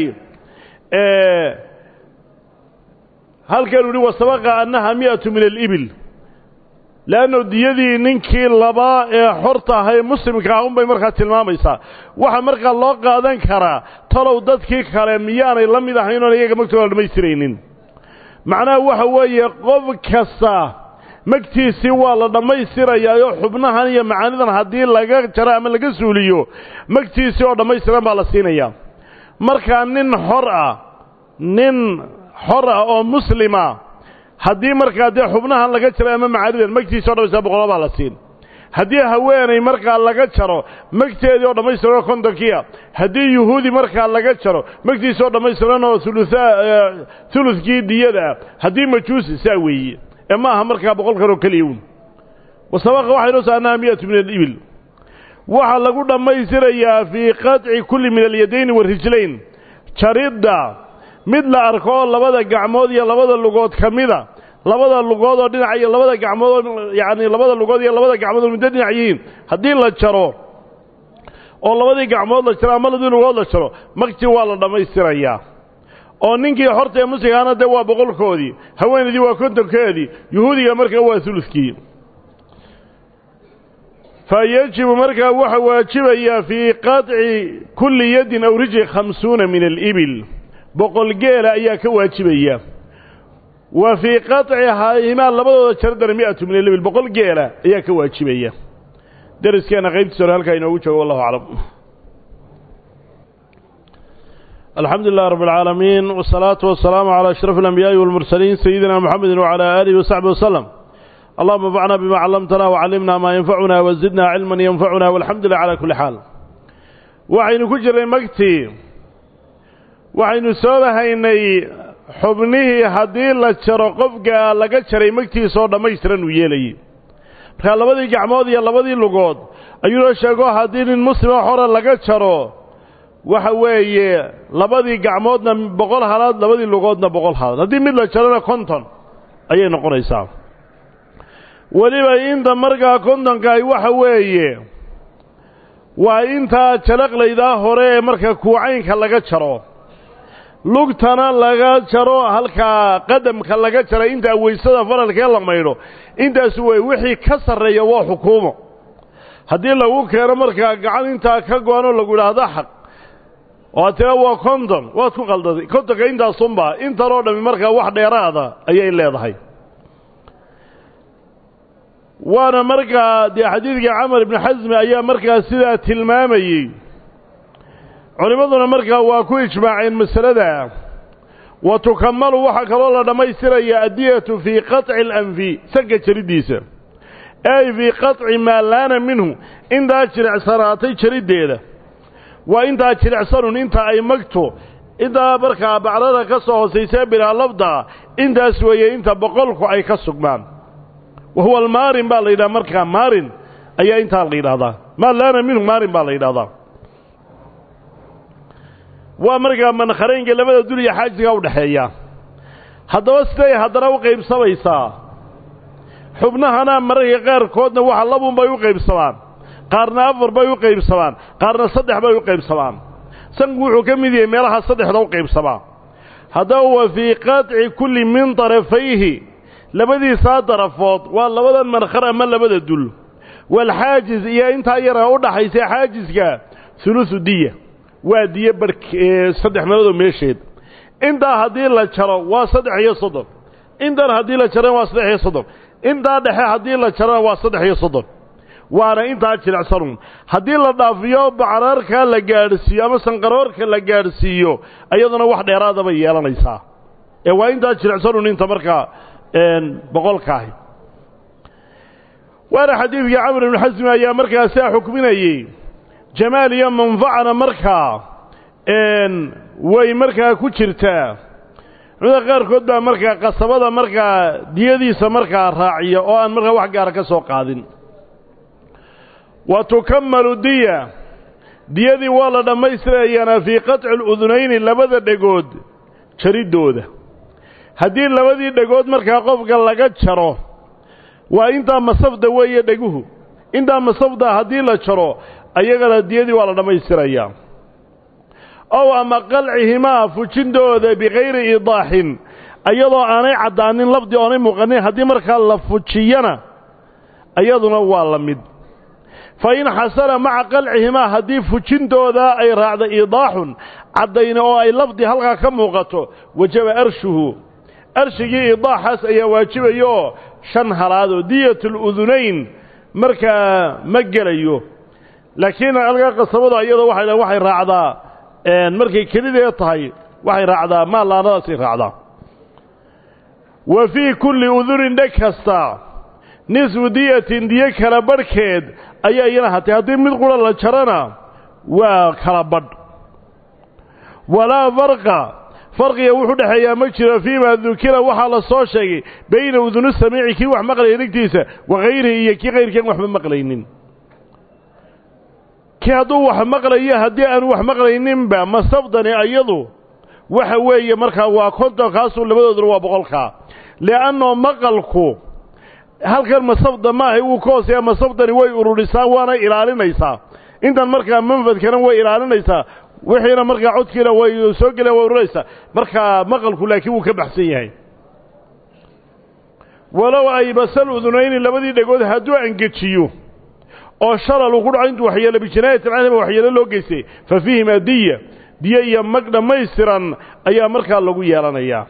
halkan uhi wasabaqa annaha mi'atu min alibil leanno diyadii ninkii labaa ee xorta ahay muslimka ah unbay markaa tilmaamaysaa waxaa markaa loo qaadan karaa talow dadkii kale miyaanay la mid ahayn oon iyaga magtooda la dhammaystiraynin macnaha waxa weeye qof kasta magtiisii waa la dhammaystirayaa oo xubnahan iyo macaanidan haddii laga jaro ama laga suuliyo magtiisii oo dhammaystiran baa la siinayaa markaa nin xor ah nin xor ah oo muslima haddii markaa dee xubnahan laga jaro ama macaanidan magtiisii oo dhammaystiran boqoloo baa la siin haddii haweenay markaa laga jaro magteedii oo dhammaystiran oo kontonkiia haddii yuhuudi markaa laga jaro magtiisii oo dhammaystiran oo uluaa ulukii diyada haddii majuusi saa weeye ee ma aha markaa boqolkan oo keliya un wasabaqa waxay noo saarnaha mi'atu min alibil waxaa lagu dhammaystirayaa fii qatci kulli min alyadayni warijlayn jaridda mid la arko oo labada gacmood iyo labada lugood ka mida labada lugood oo dhinac iyo labada gacmood oo yaani labada lugood iyo labada gacmood oo mid dhinac yihiin haddii la jaro oo labadii gacmood la jaro ama labadii lugood la jaro magtii waa la dhammaystirayaa oo ninkii xorta ee musligaana dee waa boqolkoodii haweenaydii waa kontonkeedii yuhuudiga markaa waa uluskii فيجب مركا وحا واجبيا في قطع كل يد أو رجل خمسون من الإبل بقول جيل أياك واجبيا وفي قطعها إما لبضو تشردر مئة من الإبل بقول جيل أياك واجبيا درس كان غيبت سورة هلك ينوجه والله أعلم. الحمد لله رب العالمين والصلاة والسلام على أشرف الأنبياء والمرسلين سيدنا محمد وعلى آله وصحبه وسلم. اللهم انفعنا بما علمتنا وعلمنا ما ينفعنا وزدنا علما ينفعنا والحمد لله على كل حال. وعين كجر مقتي وعين سوده إني حبنيه هدين لتشرقفك لقد مقتي صور ميسرا ويلي قال لبدي جعمودي لبدي لقود أيوه شاقو هدين المسلم حورا لقد شرو وحوي لبدي جعمودنا بقول حالات لبدي لقودنا بقول حالات هدين مثل شرنا كنتن أيه نقول إسام waliba inta markaa kontonkaay waxa weeye waa intaa jalaqlaydaa hore ee marka kuucaynka laga jaro lugtana laga jaro halka qadamka laga jaro inta weysada faralka la maydho intaas way wixii ka sareeya waa xukuumo hadii lagu keeno markaa gacan inta ka go'ano lagu yiraahdo xaq oo taa waa konton waad ku qaldaday kontonka inta sumba inta loo dhami markaa wax dheeraada ayay leedahay. وانا مركا دي حديث عمر بن حزم ايام مركا سيده تلمامي علماءنا مركا waa ku ijmaaceen masalada وتكمل waxa kale la dhameystiraya adiyatu fi qat' al-anfi saga jiridiisa ay fi qat' ma lana minhu inda jiricsanaatay jirideeda waa inta jiricsanun inta ay magto inta marka bacrada ka soo hooseysa bila lafda intaas weeye inta boqolku ay ka sugmaan وهو المارن بالله مركا مارن أي أنت الغير هذا ما لنا منه مارن بالله هذا ومركا من خرين قال بدأ دولي حاجة أو دحية هذا وستي هذا روقي بسويسا حبنا هنا مركا غير كودنا وحلبهم بيوقي بسوان قارنا أفر بيوقي بسوان قارنا صدح بيوقي بسوان سنقول كم ذي ميلها صدح روقي بسوان هذا هو في قطع كل من طرفيه لبدي صادر فوض والله بدل من خرج من لبد الدل والحاجز يا أنت يرى وضع حيث حاجز كا ثلث دية ودية برك صدق ملذو مشيد إنت هذه لا ترى وصدق هي صدق إنت هذه لا ترى وصدق هي صدق إنت هذه لا ترى وصدق هي صدق وأنا إنت هتشيل عصرون هذه لا ضافية بعرار كلا جالسية مثلا قرار كلا جالسية أيضا واحد إرادة بيا لا ليس وإنت هتشيل عصرون إنت مركا إن بقول كاهي وأنا حديث يا عمرو بن حزم يا مركا ساحو كميني جمال يوم منفعنا مركا إن وي مركا كوتشرتا هذا غير كده مركا قصبة مركا ديدي سمركا راعية أو أن مركا واحد جارك سوق قادن وتكمل الدية ديدي والله ما يسرى في قطع الأذنين اللي بدأ دقود شريد دوده haddii labadii dhagood markaa qofka laga jaro waa inta masafda weeye dhaguhu inta masafda hadii la jaro ayagana diyadii waa la dhameystirayaa oo ama qalcihima fujindooda biqayri idaahin ayadoo aanay cadaanin lafdi oo aanay muuqanin hadii markaa la fujiyana ayaduna waa la mid fa in xasana ma'a qalcihima hadii fujindooda ay raacdo idaahun cadayna oo ay lafdi halka ka muuqato wajaba arshuhu أرشقي إضاحة أي واجبيو شن هلادو دية الأذنين مركا مقليو لكن ألقى قصبضا أيضا وحي وحي راعدا مركا كليدة يطهي وحي راعدا ما لا ناسي راعدا وفي كل أذن نكستا نسو دية دية كالبركيد أي أينا حتى هذه مدقل الله شرنا وكالبر ولا فرق فرق يوحد حيا مجرى فيما ذكر وحال الصوشي بين أذن السميع كي وح مقلي نكتيسة وغيره كي غير كي وح مقلينين كي هدو وح مقلي هدي أن وح مقلينين با ما صفدني أيضو وحوية مركا وكنت خاصو لبدو دروا بغلقا لأنه مقلكو هل كان مصفد ما هو كوس يا مصفدني ويقروا لسان وانا إلالي نيسا intan markaa manfadkana way ilaalinaysaa wixiina markaa codkiina way soo galeen way ururaysaa markaa maqalku laakiin wuu ka baxsan yahay walow ay basal udunayni labadii dhagood hadduu angejiyo oo shalal uu ku dhaco intuu waxyeelo bijinaayati alcalama waxyeelo loo geystay fa fiihima diya diya iyo mag dhammaystiran ayaa markaa lagu yeelanayaa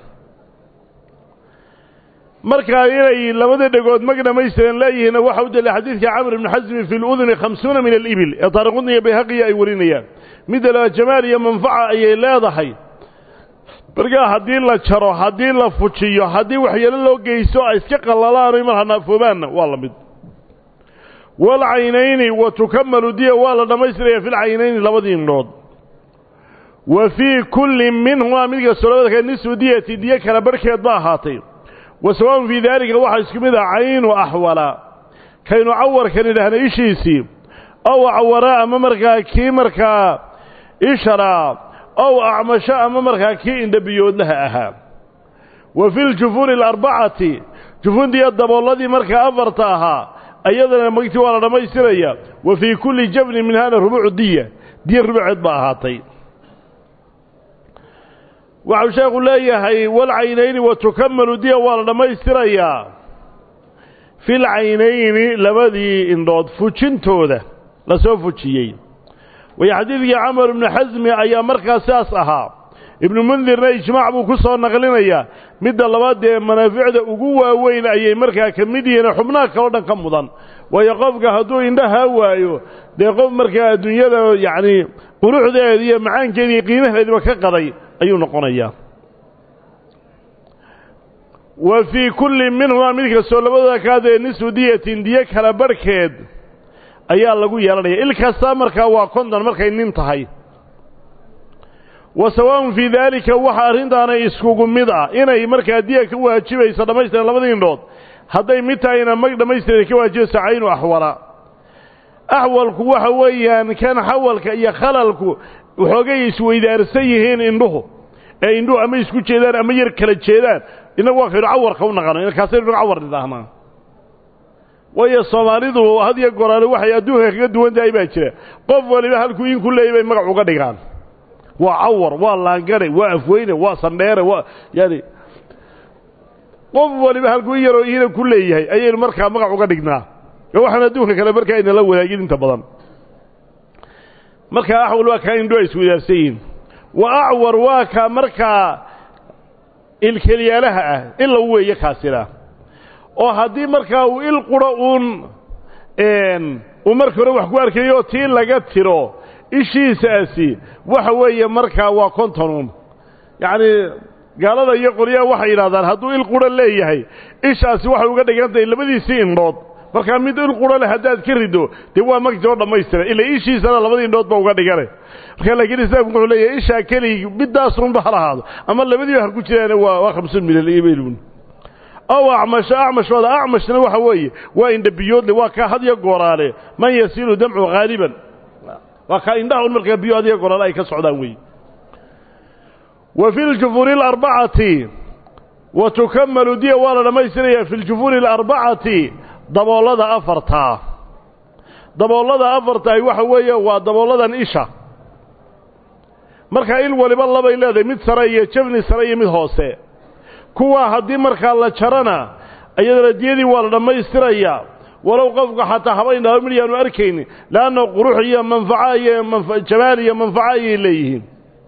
markaa inay labada dhagood mag dhammaystiran leeyihiin waxa u dalilay xadiidka camr ibn xasm fi al-udhun khamsuuna min al-ibil ee taariqudni iyo bayhaqi ay warinayaan mid la jamaal iyo manfaca ayay leedahay markaa haddii la jaro haddii la fujiyo haddii waxyeelo loo geysto ay iska qallalaan mar hanaafoobaan waa la mid wal caynayni wa tukammalu diya waa la dhammaystiraya fil caynayni labadii indhood wa fii kulli minhumaa mid kastoo labada ka nisfu diyati diya kala barhkeed ba ahaatay wa sawaa'un fii daalika waxaa isku mid ah caynu axwala kaynu cawarkan idhaahna ishiisii aw acwara ama markaa kii markaa ishara aw acmasho ama markaa kii indhabiyoodlaha ahaa wa fi ljufuuni alarbacati jufundiiyo dabooladii markaa afarta ahaa ayadana magtii waa la dhammaystiraya wa fii kulli jabnin minhaana rubuucu diya diya rubuceed ba ahaatay waxau sheekhu leeyahay walcaynayni wa tukammalu diya waa la dhammaystirayaa fil caynayni labadii indhood fujintooda la soo fujiyey waya xadiidkii camar ibnu xasmi ayaa markaa sidaas ahaa ibnu mundirna ijmaac buu ku soo naqlinayaa midda labaad dee manaaficda ugu waaweyn ayay markaa ka mid yihiin xubnaha kaloo dhan ka mudan waayo qofka hadduu indhahaa waayo dee qof markaa adduunyada yacnii quruxdeeda iyo macaankeeda iyo qiimaheediba ka qaday ayuu noqonayaa wa fii kulli minhumaa mid kastoo labadooda kaadee nisfu diyatin diyo kala barhkeed ayaa lagu yeelanaya il kasta markaa waa konton markay nin tahay wa sawaa'un fii daalika waxa arrintaana iskugu mid ah inay markaa diya ka waajibayso dhammaystiran labadii indhood hadday mid tahayna mag dhammaystiran ka waajibayso caynu axwala axwalku waxa weeyaan kan xawalka iyo khalalku waxoogay isweydaarsan yihiin indhuhu ee indhuhu ama isku jeedaan ama yar kala jeedaan innagu waa kaynu cawarka u naqano inkaasaynu cawar nidhaahnaa waayo soomaalidu had iyo goraale waxay adduunka kaga duwan tahay baa jira qof waliba halkuu inku leeyay bay magac uga dhigaan waa cawar waa laangare waa afweyne waa sandheere waa yani qof waliba halkuu yaroo iina ku leeyahay ayaynu markaa magac uga dhignaa oo waxaan adduunka kale markaa inala wadaagin inta badan markaa axwal waa kaa indho ay iswadaarsan yihiin wa acwar waa kaa markaa ilkelyaalaha ah in lagu weeye kaasina oo haddii markaa uu il quro uun uu marka hore wax ku arkayo tii laga tiro ishiisaasi waxa weeye markaa waa kontonuun yacnii gaalada iyo qolyaha waxay yidhahdaan hadduu il quro leeyahay ishaasi waxay uga dhigantahay labadiisii indhood markaa mid il quro leh haddaad ka rido dee waa magti oo dhammaystira ila ishiisana labadii indhood ba uga dhigane markaa laakiin islaamku wuxuu leeyahay ishaa keligi midaasunba ha lahaado ama labadii har ku jiraana waa waa khamsuun milyan iimayluun aw acmasho acmashooda acmashna waxa weeye waa indhabiyoodle waa kaa had iyo gooraale man yasiilu damcu haaliban waa kaa indhaha un markaa biyo had iyo gooraale ay ka socdaan wey wa fi ljufuuri alarbacati wa tukammalu diya waa la dhammaystirayaa fi ljufuuri alarbacati daboolada afartaa daboolada afartaay waxa weeye waa dabooladan isha markaa il waliba labay leedahay mid sare iyo jabni sare iyo mid hoose kuwaa haddii markaa la jarana iyadana diyadii waa la dhammaystirayaa walow qofka xataa haba indhaho mid yaanu arkaynin leanna qurux iyo manfaco iyo jamaal iyo manfaco ayay leeyihiin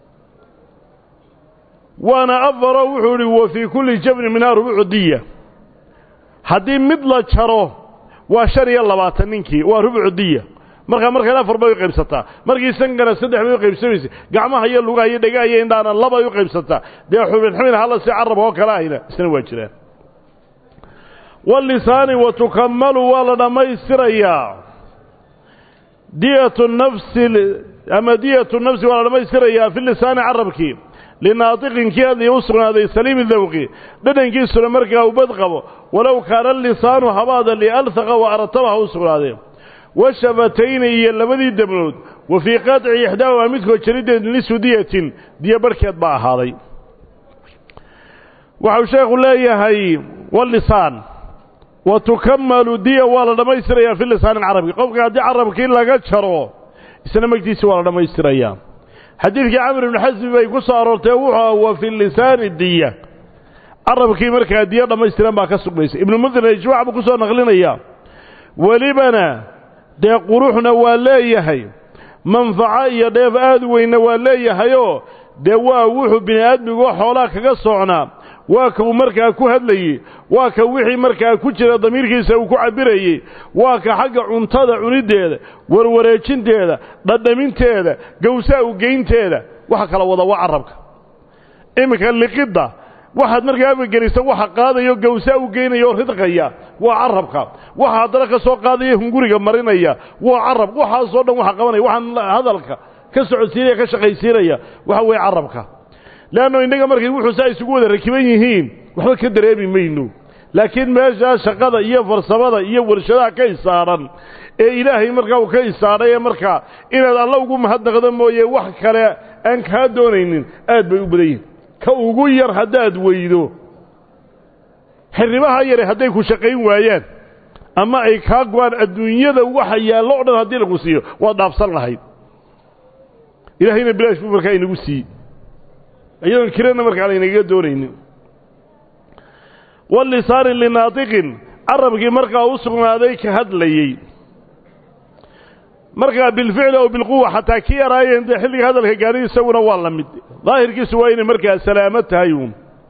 waana afaro wuxuu ihi wa fii kulli jabnin minhaa rubuucu diya haddii mid la jaro waa shan iyo labaatan ninkii waa rubuucu diya markaa markaan afar bay u qaybsataa markii sankana saddex bay u qaybsamaysa gacmaha iyo lugaha iyo dhagaha iyo indhaana labay u qaybsataa dee xubin xubin hala si carab oo kale ahina isna waa jiraan walisaani wa tukammalu waa la dhammaystirayaa diyatu nafsi ama diyatu nafsi waa la dhammaystirayaa fi lisaani carabkii linaatiqin kii hadlii u sugnaaday saliimi dawqi dhadhankiisuna markaa ubad qabo walow kaana lisaanu habaada lialhaqa wa aratabaha u sugnaadee washafatayni iyo labadii dabnood wa fii qaطci ixdaahuma midkood jarideed nisfu diyatin diya barhkeed baa ahaaday waxau sheekhu leeyahay walisaan wa tukammalu diya waa la dhammaystirayaa fi lisaan carabi qofka haddii carabkii laga jaro isna magtiisa waa la dhamaystirayaa xadiidkii camr ibn xasm bay ku soo aroortay wuxuu wa fi lisaani diya arabkii markaa diya dhamaystiran baa ka sugmaysa ibnu mudhir ijmaac buu ku soo naqlinayaa walibana dee quruxna waa leeyahay manfaco iyo dheef aad weyna waa leeyahayoo dee waa wuxuu bini aadmigu xoolaa kaga socnaa waa ka uu markaa ku hadlayey waa ka wixii markaa ku jira damiirkiisa uu ku cabirayey waa ka xagga cuntada cunideeda warwareejinteeda dhadhaminteeda gawsaa u geynteeda waxa kala wada waa carabka iminka liqidda waxaad markaa afgelisa waxa qaadayo gawsaa u geynayo ridqaya waa carabka waxa haddana ka soo qaadayo hunguriga marinaya waa carab waxaasoo dhan waxa qabanaya waxaan hadalka ka socodsiinaya ka shaqaysiinaya waxa weeye carabka laanno innaga markay wuxuu saa isugu wada rakiban yihiin waxba ka dareemi mayno laakiin meesha shaqada iyo farsamada iyo warshadaha ka isaaran ee ilaahay markaa uu ka isaaray ee markaa inaad alla ugu mahadnaqdo mooye wax kale aan kaa doonaynin aad bay u badan yihiin ka ugu yar haddaad weydo xirribaha yare hadday ku shaqayn waayaan ama ay kaa go-aan adduunyada waxa yaallo o dhan haddii lagu siiyo waad dhaafsan lahayd ilaahayna bilaash buu markaa inagu siiyey iyadoon kirana markaa laynaga doonaynin walisaarin linaatiqin carabkii markaa u sugnaaday ka hadlayey markaa bilficli ow bilquwa xataa ki yaraayeen dee xilliga hadalka gaadhay isaguna waa la mid daahirkiisu waa inay markaa salaamo tahay uun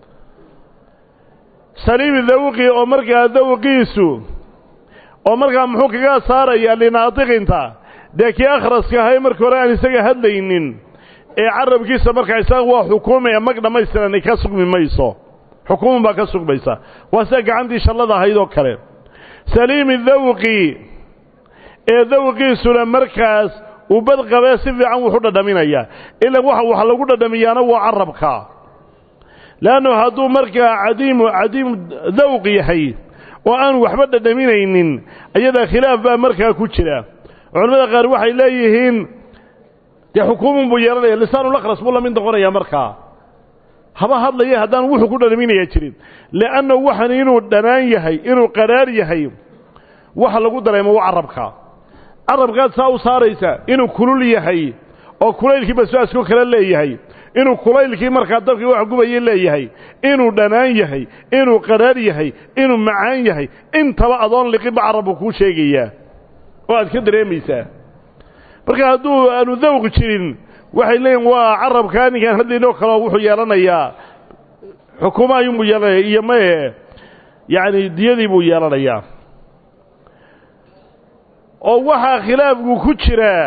saliimi dawqi oo markaa dawqiisu oo markaa muxuu kaga saarayaa linaatiqinta dee kii akhraska ahay marka hore aan isaga hadlaynin ee carabkiisa markaa isaga waa xukuumaya mag dhammaystiran ka sugmi mayso xukuuman baa ka sugmaysa waa sida gacantii shallada ahayd oo kale saliimi dawqi ee dawqiisuna markaas uu badqabee si fiican wuxu dhadhaminayaa ila waxa wax lagu dhadhamiyaana waa carabka laanno hadduu markaa cadiimu cadiimu dawq yahay oo aan waxba dhadhaminaynin ayadaa khilaaf baa markaa ku jira culamada qaar waxay leeyihiin dee xukuuman buu yeelanaya lisaanul akhras buu la mid noqonayaa markaa haba hadlaya haddaan wuxuu ku dhadhaminaya jirin li'anna waxan inuu dhanaan yahay inuu qaraar yahay waxa lagu dareemo waa carabka carabkaad saa u saaraysa inuu kulul yahay oo kulaylkii basbaaskoo kale leeyahay inuu kulaylkii markaa dabkii wax gubaya leeyahay inuu dhanaan yahay inuu qaraar yahay inuu macaan yahay intaba adoon liqinba carabku kuu sheegayaa oo aad ka dareemaysaa marka hadduu aanu dawq jirin waxay leeyihin waa carabkaa ninkaan hadlaynoo kaleo wuxuu yeelanayaa xukuuma ayuunbuu yeelanaya iyo mae yacni diyadii buu yeelanayaa oo waxaa khilaafku ku jiraa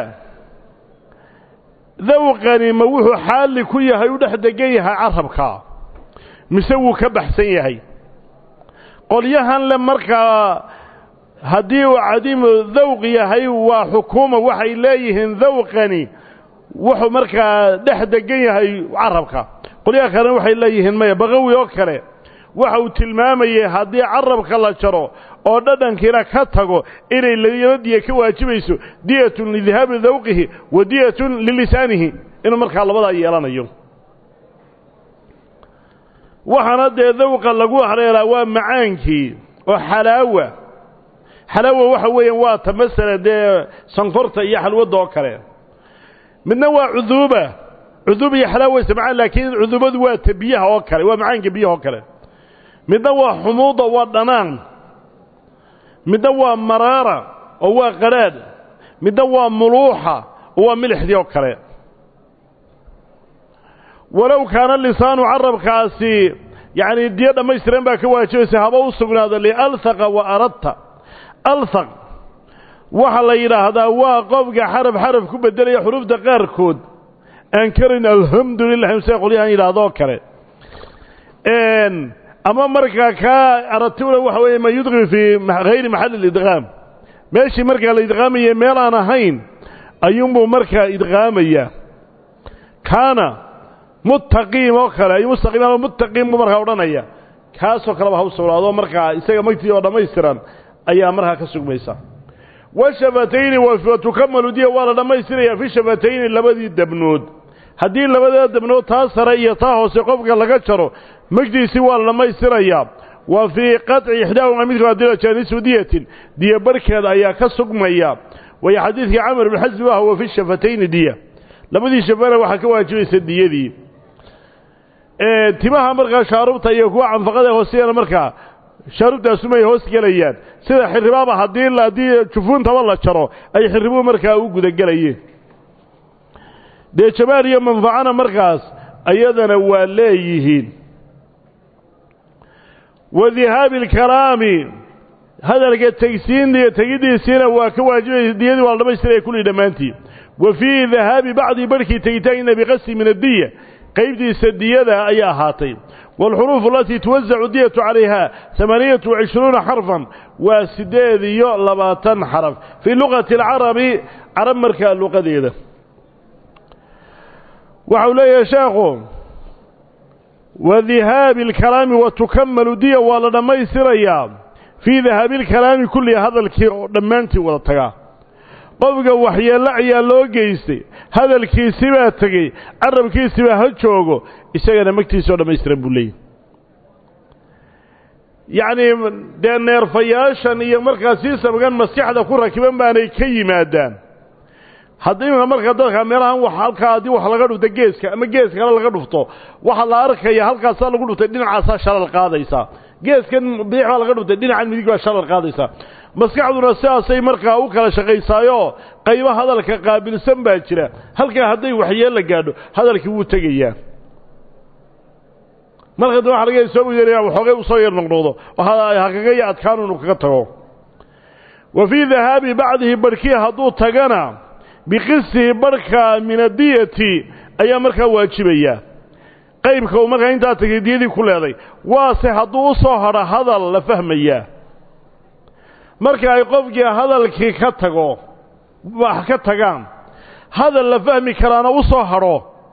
dawqani ma wuxuu xaalli ku yahay u dhex degan yahay carabka mise wuu ka baxsan yahay qolyahan le markaa haddii uu cadiimu dawq yahay waa xukuuma waxay leeyihiin dawqani wuxuu markaa dhex degan yahay carabka qolyaha kalena waxay leeyihiin maya baqawi oo kale waxa uu tilmaamayay haddii carabka la jaro oo dhadhankiina ka tago inay laba diya ka waajibayso diyatun lidihaabi dawqihi wa diyatun lilisaanihi inuu markaa labadaa yeelanayo waxaana dee dawqa lagu hareeraa waa macaankii oo xalaawa xalaawa waxa weeyaan waa ta masalan dee sankorta iyo xalwadda oo kale midna waa cuduuba cuduub iyo xalaawa ismacaan laakiin cuduubadu waa ta biyaha oo kale waa macaanka biyaha oo kale midna waa xumuuda waa dhanaan midna waa maraara oo waa qaraad midna waa muluuxa oo waa milixdii oo kale walow kaana lisaanu carabkaasi yacni diyo dhammaystiran baa ka waajibaysa haba u sugnaado lialhaqa wa aradta alhaq waxaa la yidhaahdaa waa qofka xaraf xaraf ku beddelaya xuruufta qaarkood aan karin alxamdu lilah mse qolyahan yidhahdoo kale ama markaa kaa aradtiuna waxa weeye ma yudqi fii hayri maxalli lidqaam meeshii markaa la idqaamayay meel aan ahayn ayuunbuu markaa idqaamayaa kaana muttaqiim oo kale ay mustaqiim ama muttaqiim buu markaa odhanaya kaasoo kaleba ha u sugnaado markaa isaga magtii oo dhammaystiran ayaa markaa ka sugmaysa washafatayni wa tukamalu diya waa la dhammaystirayaa fi shafatayni labadii dabnood haddii labada dabnood taa sare iyo taa hoose qofka laga jaro magdiisii waa la dhammaystirayaa wa fii qaطci ixdaahuma midkood dila jaanisu diyatin diya barhkeeda ayaa ka sugmaya وهي حديث عمرو بن حزم وهو في الشفتين دية لبدي شفانة وحكوا واجبي سديدي اه تماها مركا شاربتا يكوا عن فقده وسينا مركا شاربتا سمي هوس قليان سيدا حربابا حدين لا دي تشوفون والله شرو اي حربوا مركا وقود قليان دي شباري منفعنا مركاس ايضا والليهين وذهاب الكرام هذا لقى التجسين دي تجدي سينا وكواجب ديدي والله ما يشتري كل دمانتي وفي ذهاب بعض بركي تيتين بغس من الدية قيب دي سدية أي هاتين والحروف التي توزع الدية عليها ثمانية وعشرون حرفا وسداد يعلبات حرف في لغة العرب عرب مركا اللغة دي وحولي شاخو وذهاب الكلام وتكمل دية ولا ما يسريا في ذهاب الكلام كل هذا الكلمانتي ولا تقع قفقا وحيا لعيا لو جيستي هذا الكيسي بaa tagay carabkiisi baa ha joogo isagana magtiisa oo dhamaystiran buu leeyahay yaani de neerfayaashan iyo markaas si sabgan maskaxda ku rakiban baanay ka yimaadaan hadii marka dadka meelahan wax halkaadi wax laga dhufto geeska ama geeska kale laga dhufto waxa la arkaya halkaas lagu dhuftay dhinacaas shalal qaadaysa geeskan bidix laga dhuftay dhinacan midig baa shalal qaadaysa maskaxduna sidaasay markaa u kala shaqaysaayo qaybo hadalka qaabilsan baa jira halka haday waxyeel la gaadho hadalkii wuu tagayaa marka waxa laga soo weydiinaya waxoogay u soo yar noqdo waxa hakaga yaadkaan inuu kaga tago وفي ذهاب بعضه بركي haduu tagana biqisi barka min adiyati ayaa markaa waajibaya qaybka uu markaa inta tagaydiyadii ku leeday waase haduu soo haro hadal la fahmaya marka ay qofkii hadalkii ka tago wax ka tagaan hadal la fahmi karaana u soo haro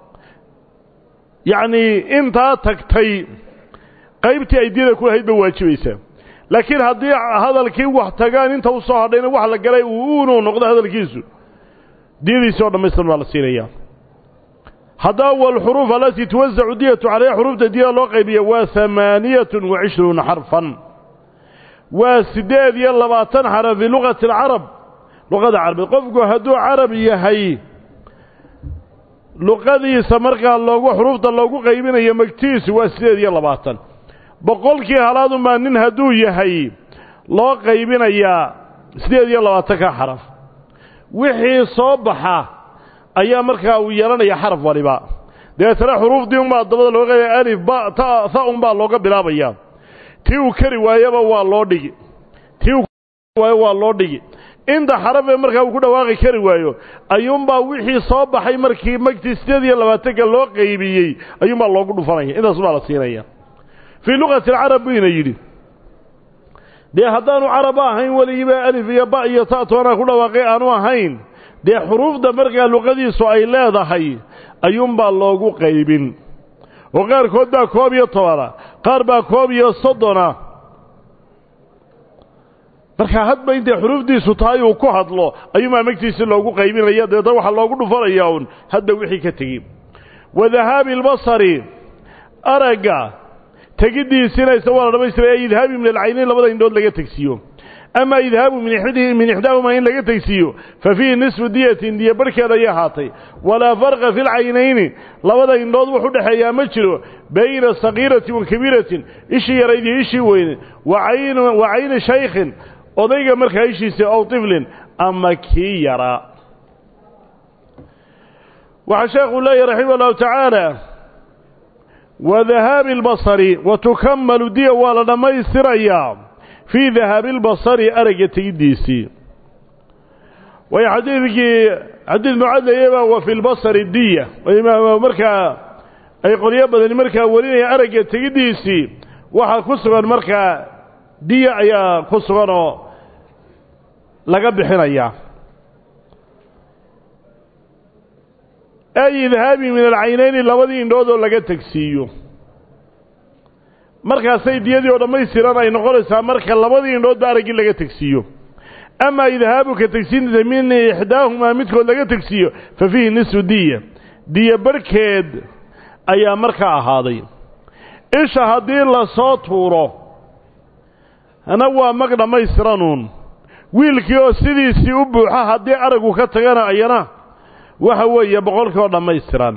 yaani inta tagtay qaybtii ay diida ku hayd ba waajibaysa laakiin hadii hadalkii wax tagaan inta u soo hadhayna wax la galay uu uu noqdo hadalkiisu diidiisa oo dhamaystiran waa la siinaya هذا هو الحروف التي توزع دية عليها حروف دية لو قيبية وثمانية وعشرون حرفا وسداد يلا ما تنحر في لغة العرب لغة العرب قفقوا هدو عربية هي لغة دي سمرقها اللوغو حروف اللوغو قيبين هي مكتيس وسداد يلا باطن بقولك هلادو ما ننهدو يهي لو قيبين هي سداد يلا باطن حرف وحي صبحة أيام مركا ويرانيا حرف ولبا ده ترى حروف دي ما دبل لوغا الف باء تاء ثاء با لوغا بلابيا تيو كري وايبا waa loo dhigi tiiw waayo waa loo dhigi inta xaraf ee markaa uu ku dhawaaqi kari waayo ayuunba wixii soo baxay markii magti sideed iyo labaatan ka loo qaybiyay ayuunba loogu dhufanaya intaas baa la siinaya fi luqati al-arab ina yiri de hadaanu arab ahayn waliba alif iyo ba iyo ta toona ku dhawaaqay aanu ahayn de xuruufda markaa luqadiisu ay leedahay ayuunba loogu qaybin oo qaar kood baa koob iyo toban qaar baa koob iyo soddon marka hadba inta xuruufdiisu tahay uu ku hadlo ayuunba magtiisa loogu qaybinaya de waxa loogu dhufanayaa un hadda wixii ka tagi wadahaabi albasari araga tagidiisina isagoo dhamaystiray idhaabi min alcaynayn labada indhood laga tagsiyo أما يذهب من إحده من إحداهما إن لقى تكسيه ففيه نصف دية دية بركة يهاتي ولا فرق في العينين لولا إن نوض وحد حيا مجره بين الصغيرة والكبيرة إشي يريد إشي وين وعين وعين شيخ أضيق مركة إشي أو طفل أما كي يرى وعشاق الله رحمه الله تعالى وذهاب البصر وتكمل دية ولا ما يصير أيام في ذهاب البصر أرجت يديسي ويحدثك حديث معاذ يبا وفي البصر الدية وإما مركا أي قرية بدل مركا ولين أرجت يديسي وحا كسر مركا دية يا كسر لقب حنايا أي ذهاب من العينين اللوذين دودو لقد تكسيو markaasay diyadii oo dhamaystiran ay noqonaysaa marka labadii indhood baarigi laga tagsiyo ama idhaabu ka tagsiinta min ihdaahuma midkood laga tagsiyo fa fihi nisfu diya diya barkeed ayaa marka ahaaday isha hadii la soo tuuro ana waa mag dhamaystiranun wiilkii oo sidiisii u buuxa haddii aragu ka tagana ayana waxa weeye boqolkii oo dhammaystiran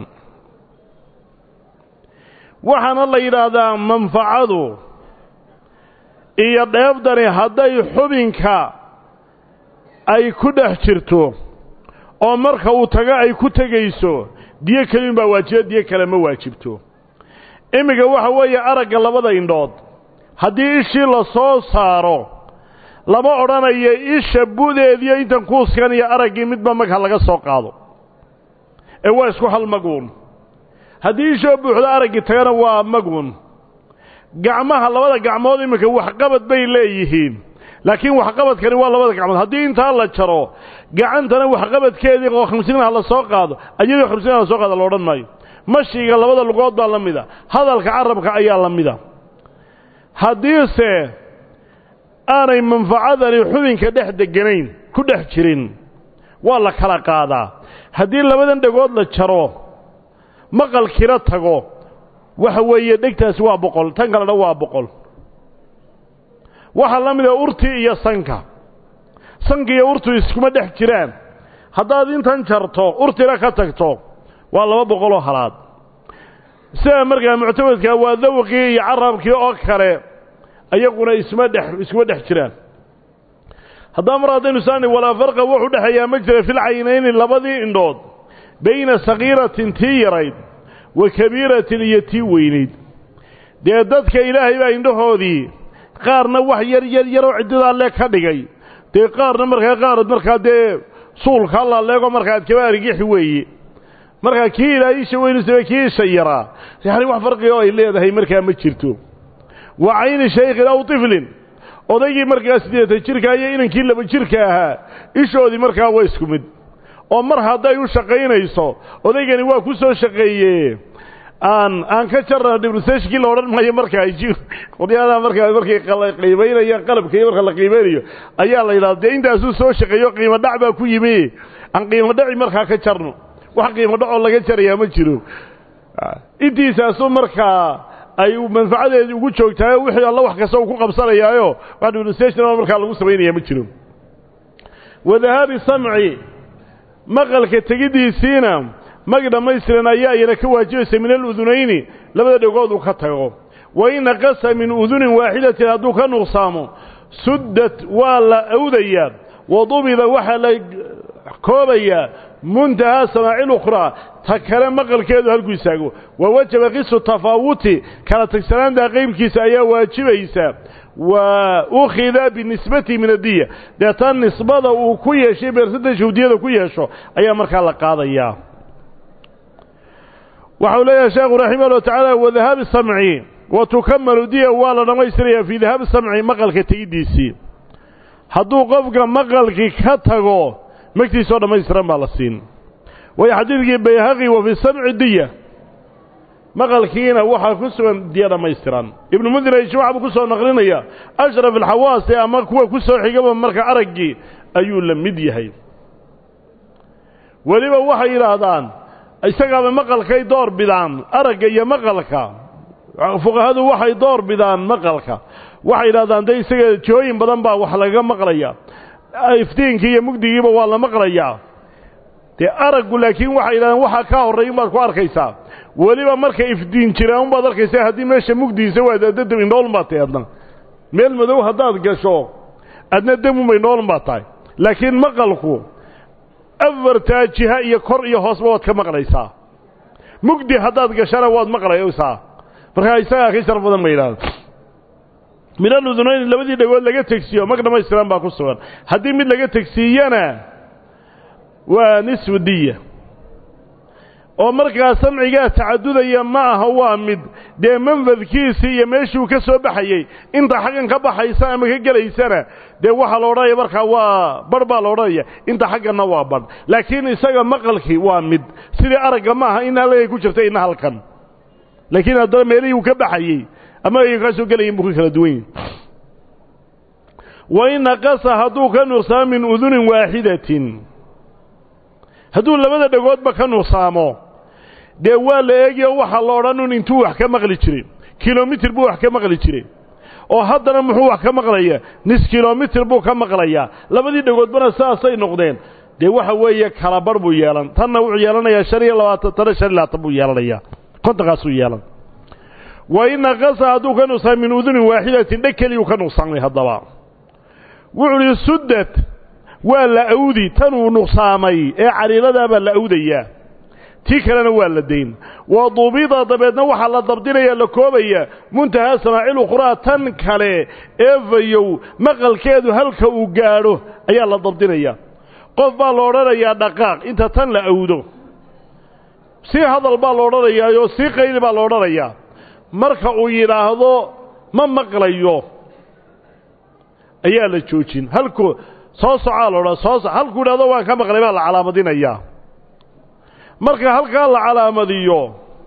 waxaana la yidhaahdaa manfacadu iyo dheefdani hadday xubinka ay ku dhex jirto oo marka uu tago ay ku tegayso diyo keliin baa waajiba diyo kale ma waajibto iminka waxa weeye aragga labada indhood haddii ishii la soo saaro lama odhanayo isha budeediyo intan kuuskan iyo araggii midba magha laga soo qaado ee waa isku hal maguun haddii ishoo buuxdo araggii tagana waa maguun gacmaha labada gacmood iminka waxqabad bay leeyihiin laakiin waxqabadkani waa labada gacmood haddii intaa la jaro gacantana waxqabadkeedii oo khamsiin la soo qaado ayadoo khamsiin la soo qaado la odhan maayo mashiga labada lugood baa la mida hadalka carabka ayaa la mida haddiise aanay manfacadani xubinka dhex deganayn ku dhex jirin waa la kala qaadaa haddii labadan dhagood la jaro maqalkiina tago waxa weeye dhegtaasi waa boqol tan kalena waa boqol waxa la mid ah urti iyo sanka sanka iyo urtu iskuma dhex jiraan haddaad intan jarto urtina ka tagto waa laba boqol oo halaad sida markaa muctamadka waa dawqii iyo carabkii oo kale ayaguna isma dhex iskuma dhex jiraan hadda maradaynu saani wala farqa wuxuu dhaxayaa ma jira fil caynayni labadii indhood bayna sagiiratin tiyarayd wa kabiiratin yati weynayd dee dadka ilaahay baa indhahoodii qaarna wax yar yar yar oo cidida le ka dhigay dee qaarna markaa qaar markaa dee suulka alla leego markaa kaba argixi weeye markaa kii ilaahay shaweynaysa kii shayara yani wax farqi oo ay leedahay markaa ma jirto wa ayni shaykh aw tiflin odaygii markaa sideed jirka iyo inankii laba jirka ahaa ishoodii markaa way isku mid oo mar haday u shaqeynayso odaygani waa ku soo shaqeeyay aan aan ka jarna dibrisashkii la oran maayo markaa ay jir qodiyada markaa markay qiimeynayaan qalabkii marka la qiimeynayo ayaa la yiraahdaa intaas uu soo shaqeeyo qiimo dhac baa ku yimi aan qiimo dhac markaa ka jarno wax qiimo dhac oo laga jarayaa ma jiro intiisaas markaa ay manfacadeedu ugu joogtaay wixii alla wax kasta uu ku qabsanayaayo wax dibrisashna markaa lagu sameeyaa ma jiro wadahabi sam'i maqalka tagidiisina mag dhamaystiran ayaa iyana ka waajibaysa min al-udunayni labada dhagood uu ka tago wa in qasa min udunin waahidatin hadduu ka nuqsaamo suddat wala awdaya wadubida waxa la koobaya muntaha sama'il ukhra takala maqalkeedu halku isaago wa wajaba qisu tafawuti kala tagsanaanta qaybkiisa ayaa waajibaysa وأخذ بالنسبة من الدية ده النسبة وكوية شيء برسدة جودية كوية شو أي مركا لقاضية وحولي الشيخ رحمه الله تعالى وذهاب السمعي وتكمل دية والا نميسرية في ذهاب السمعي مقل كتيديسي حدو قفق مقل كتغو مكتي سوى نميسرا مالسين ويحديث بيهغي وفي السمع الدية maqalkiina waxa ku sugan diyada maystiran ibn mudhir ay shacab ku soo naqlinaya ashraf alhawaas ama kuwa ku soo xigaba marka araggi ayuu la mid yahay waliba waxa yiraahdaan isaga maqalkay door bidaan aragga iyo maqalka fuqahadu waxay door bidaan maqalka waxay yiraahdaan day isaga jooyin badan baa wax laga maqlaya iftiinkii iyo mugdigiiba waa la maqlaya de araggu laakiin waxa yiraahdaan waxa ka horeeyay baad ku arkaysaa waliba marka ifdiin jiraan baad arkaysaa hadii meesha mugdiisa waa dad indhool ma taayadna meel madow hadaad gasho adna demu ma indhool ma taay laakiin maqalku afarta jiha iyo kor iyo hoos baad ka maqlaysaa mugdi hadaad gashana waad maqlaysaa marka isaga ka shar badan ma yiraahdo midna udunayn labadii dhagood laga tagsiyo magdama islaam baa ku sugan hadii mid laga tagsiyana waa nisfu diya oo markaa samciga tacadudaya ma aha waa mid de manfadkiisi iyo meeshuu ka soo baxayay inta xaqan ka baxaysa ama ka galaysana de waxa la oranaya markaa waa barba la oranaya inta xaqana waa bar laakiin isaga maqalki waa mid sidii aragga ma aha in halay ku jirtay in halkan laakiin hadda meelii uu ka baxayay ama ay ka soo galayeen buu kala duwan wa in qasa hadu ka nuqsam min udunin waahidatin hadu labada dhagoodba ka nuqsaamo de waa la eegiyo waxa la oran intuu wax ka maqli jiray kilomitir buu wax ka maqli jiray oo haddana muxuu wax ka maqlayaa nis kilomitir buu ka maqlayaa labadii dhagoodbana saasay noqdeen dee waxa weeye kala bar buu yeelan tanna wuxuu yeelanayaa shan iyo labaatan tana shan iyo labaatan buu yeelanayaa kontonkaasuu yeelan wa in naqasa hadduu ka nuqsaamay min udunin waaxidatin dheg keliyuu ka nuqsaamay haddaba wuxuu ihi suddad waa la awdi tanuu nuqsaamay ee caliiladaabaa la awdayaa tii kalena waa la dayn wa dubida dabeedna waxaa la dabdinayaa la koobayaa muntahaa samaaciil ukhraa tan kale ee fayow maqalkeedu halka uu gaadho ayaa la dabdinayaa qof baa la odhanayaa dhaqaaq inta tan la awdo sii hadal baa la odhanayaayoo sii qayli baa la odhanayaa marka uu yidhaahdo ma maqlayo ayaa la joojin halku soo socaa la odhan soo soc halkuu yidhahdo waan ka maqlay baa la calaamadinayaa marka halkaa la calaamadiyo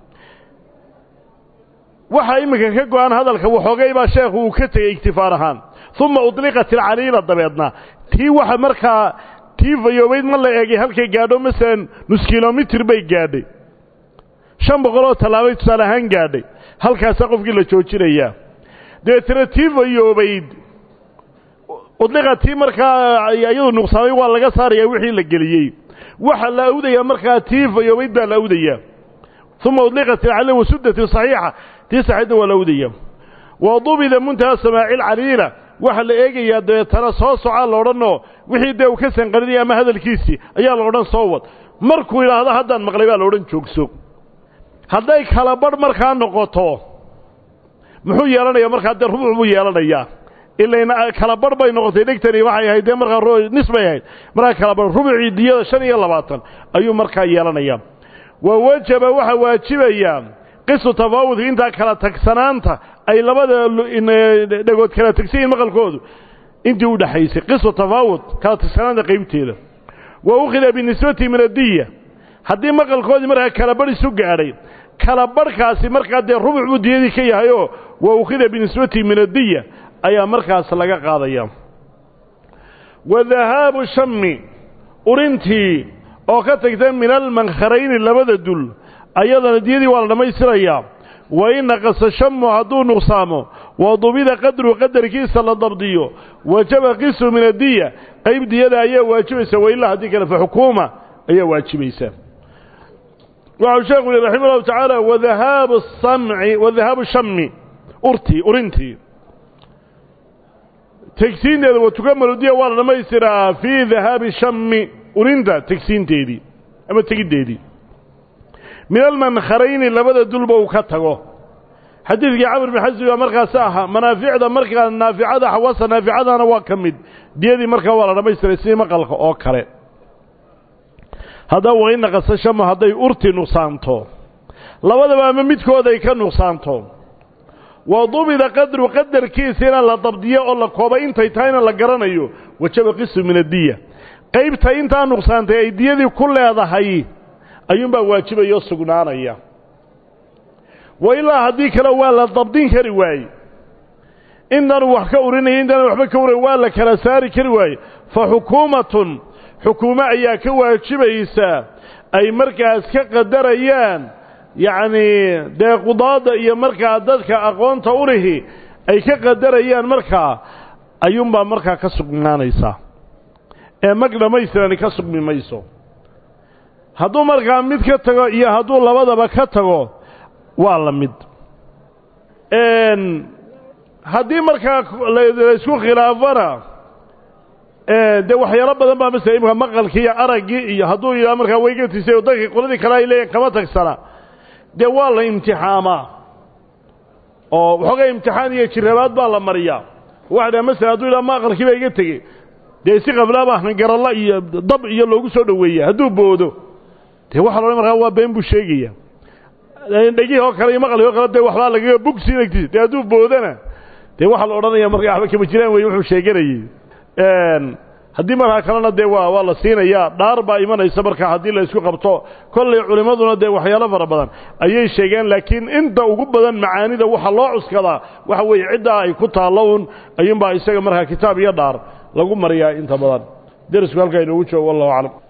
waxaa iminka ka go-an hadalka waxoogay baa sheekhu uu ka tegey iktifaar ahaan uma udliqat alcaliila dabeedna tii waxa markaa tii fayoobayd ma la eegay halkay gaadho masalan nus kilomitir bay gaadhay shan boqoloo tallaabay tusaale ahaan gaadhay halkaasaa qofkii la joojinayaa dabeetana tii fayoobayd udliqa tii markaa iyadu nuqsaamay waa laga saarayaa wixii la geliyey waxaa la awdayaa markaa tii fayoobayd baa la awdayaa uma udliqat alcaliila wasudati saxiixa tii saxiixda waa la awdayaa wa dubida muntaha samaaciil caliila waxaa la eegayaa dabeetana soo socaa la odhanoo wixii dee uu ka sanqarinaya ama hadalkiisii ayaa la odhan soo wad markuu yidhaahdo haddaan maqlay baa la odhan joogso hadday kala badh markaa noqoto muxuu yeelanayaa markaa dee rubuc buu yeelanayaa ilayna kala badh bay noqotay dhegtani waxay ahayd dee markaa nis bay ahayd markaa kala badh rubucii diyada shan iyo labaatan ayuu markaa yeelanayaa wa wajaba waxaa waajibayaa qisu tafaawudka intaa kala tagsanaanta ay labada dhagood kala tagsan yihiin maqalkoodu intii u dhaxaysay qisu tafaawud kala tagsanaanta qaybteeda wa ukhida binisbati min addiya haddii maqalkoodii markaa kala badh isu gaadhay kala badhkaasi markaa dee rubuc buu diyadii ka yahayoo wa ukhida binisbati min addiya ayaa markaas laga qaadaya wa dahaabu shammi urintii oo ka tagta min almankharayni labada dul ayadana diyadii waa la dhammaystirayaa wa in naqasa shamu hadduu nuqsaamo wa dubida qadru qadarkiisa la dabdiyo wajaba qisu min addiya qayb diyada ayaa waajibaysa wa ilaa haddii kale fa xukuuma ayaa waajibaysa waxau sheekhu yihi raxima allahu tacaala wadahaabu samci wadahaabu shammi urtii urintii tegsiinteeda wa tukamalu diya waa la dhammaystiraa fii dahaabi shammi urinta tegsiinteedii ama tegiddeedii min almankharayni labada dulba uu ka tago xadiidkii camr bin xasmi baa markaasi ahaa manaaficda markaa naaficada xawaasa naaficadana waa ka mid diyadii markaa waa la dhammaystiray sidii maqalka oo kale haddaba wa in naqasa shamu hadday urti nuqsaanto labadaba ama midkooday ka nuqsaanto wa dubida qadru qadarkiisina la dabdiyo oo la kooba intay tahayna la garanayo wajaba qisu min addiya qaybta intaa nuqsaantay ay diyadii ku leedahay ayuunbaa waajibaya oo sugnaanaya wa ilaa haddii kale waa la dabdin kari waaye intaanu wax ka urinaya intaanu waxba ka urin waa la kala saari kari waaye fa xukuumatun xukuumo ayaa ka waajibaysaa ay markaas ka qadarayaan yacnii dee qudaadda iyo markaa dadka aqoonta u lihi ay ka qadarayaan markaa ayuunbaa markaa ka sugnaanaysaa ee mag dhammaystirani ka sugmi mayso hadduu markaa mid ka tago iyo hadduu labadaba ka tago waa la mid haddii markaa laysku khilaafana dee waxyaalo badan baa masala imika maqalkii iyo araggii iyo hadduu yidhaha markaa weygatisay oo dadkii qoladii kale ay leeyihin kama tagsana dee waa la imtixaamaa oo waxoogay imtixaan iyo jirabaad baa la mariyaa waxa dhaha masala hadduu yidhaha maqalkii baa iga tegey dee si qaflaaba hangaralla iyo dab iyo loogu soo dhoweeya hadduu boodo dee waxa loodhan markaa waa been buu sheegaya dhegihii oo kale iyo maqalkii oo kale dee waxbaa lagaga bugsi inagtiis dee hadduu boodana dee waxaa la odhanaya markaa waxba kama jiraan weye wuxuu sheeganayey haddii markaa kalena dee waa waa la siinayaa dhaar baa imanaysa markaa haddii la isku qabto kollay culimmaduna dee waxyaalo fara badan ayay sheegeen laakiin inta ugu badan macaanida waxa loo cuskadaa waxa weeye ciddaa ay ku taallo un ayuunbaa isaga markaa kitaab iyo dhaar lagu mariyaa inta badan derisku halkaa inoogu joogo wallahu aclam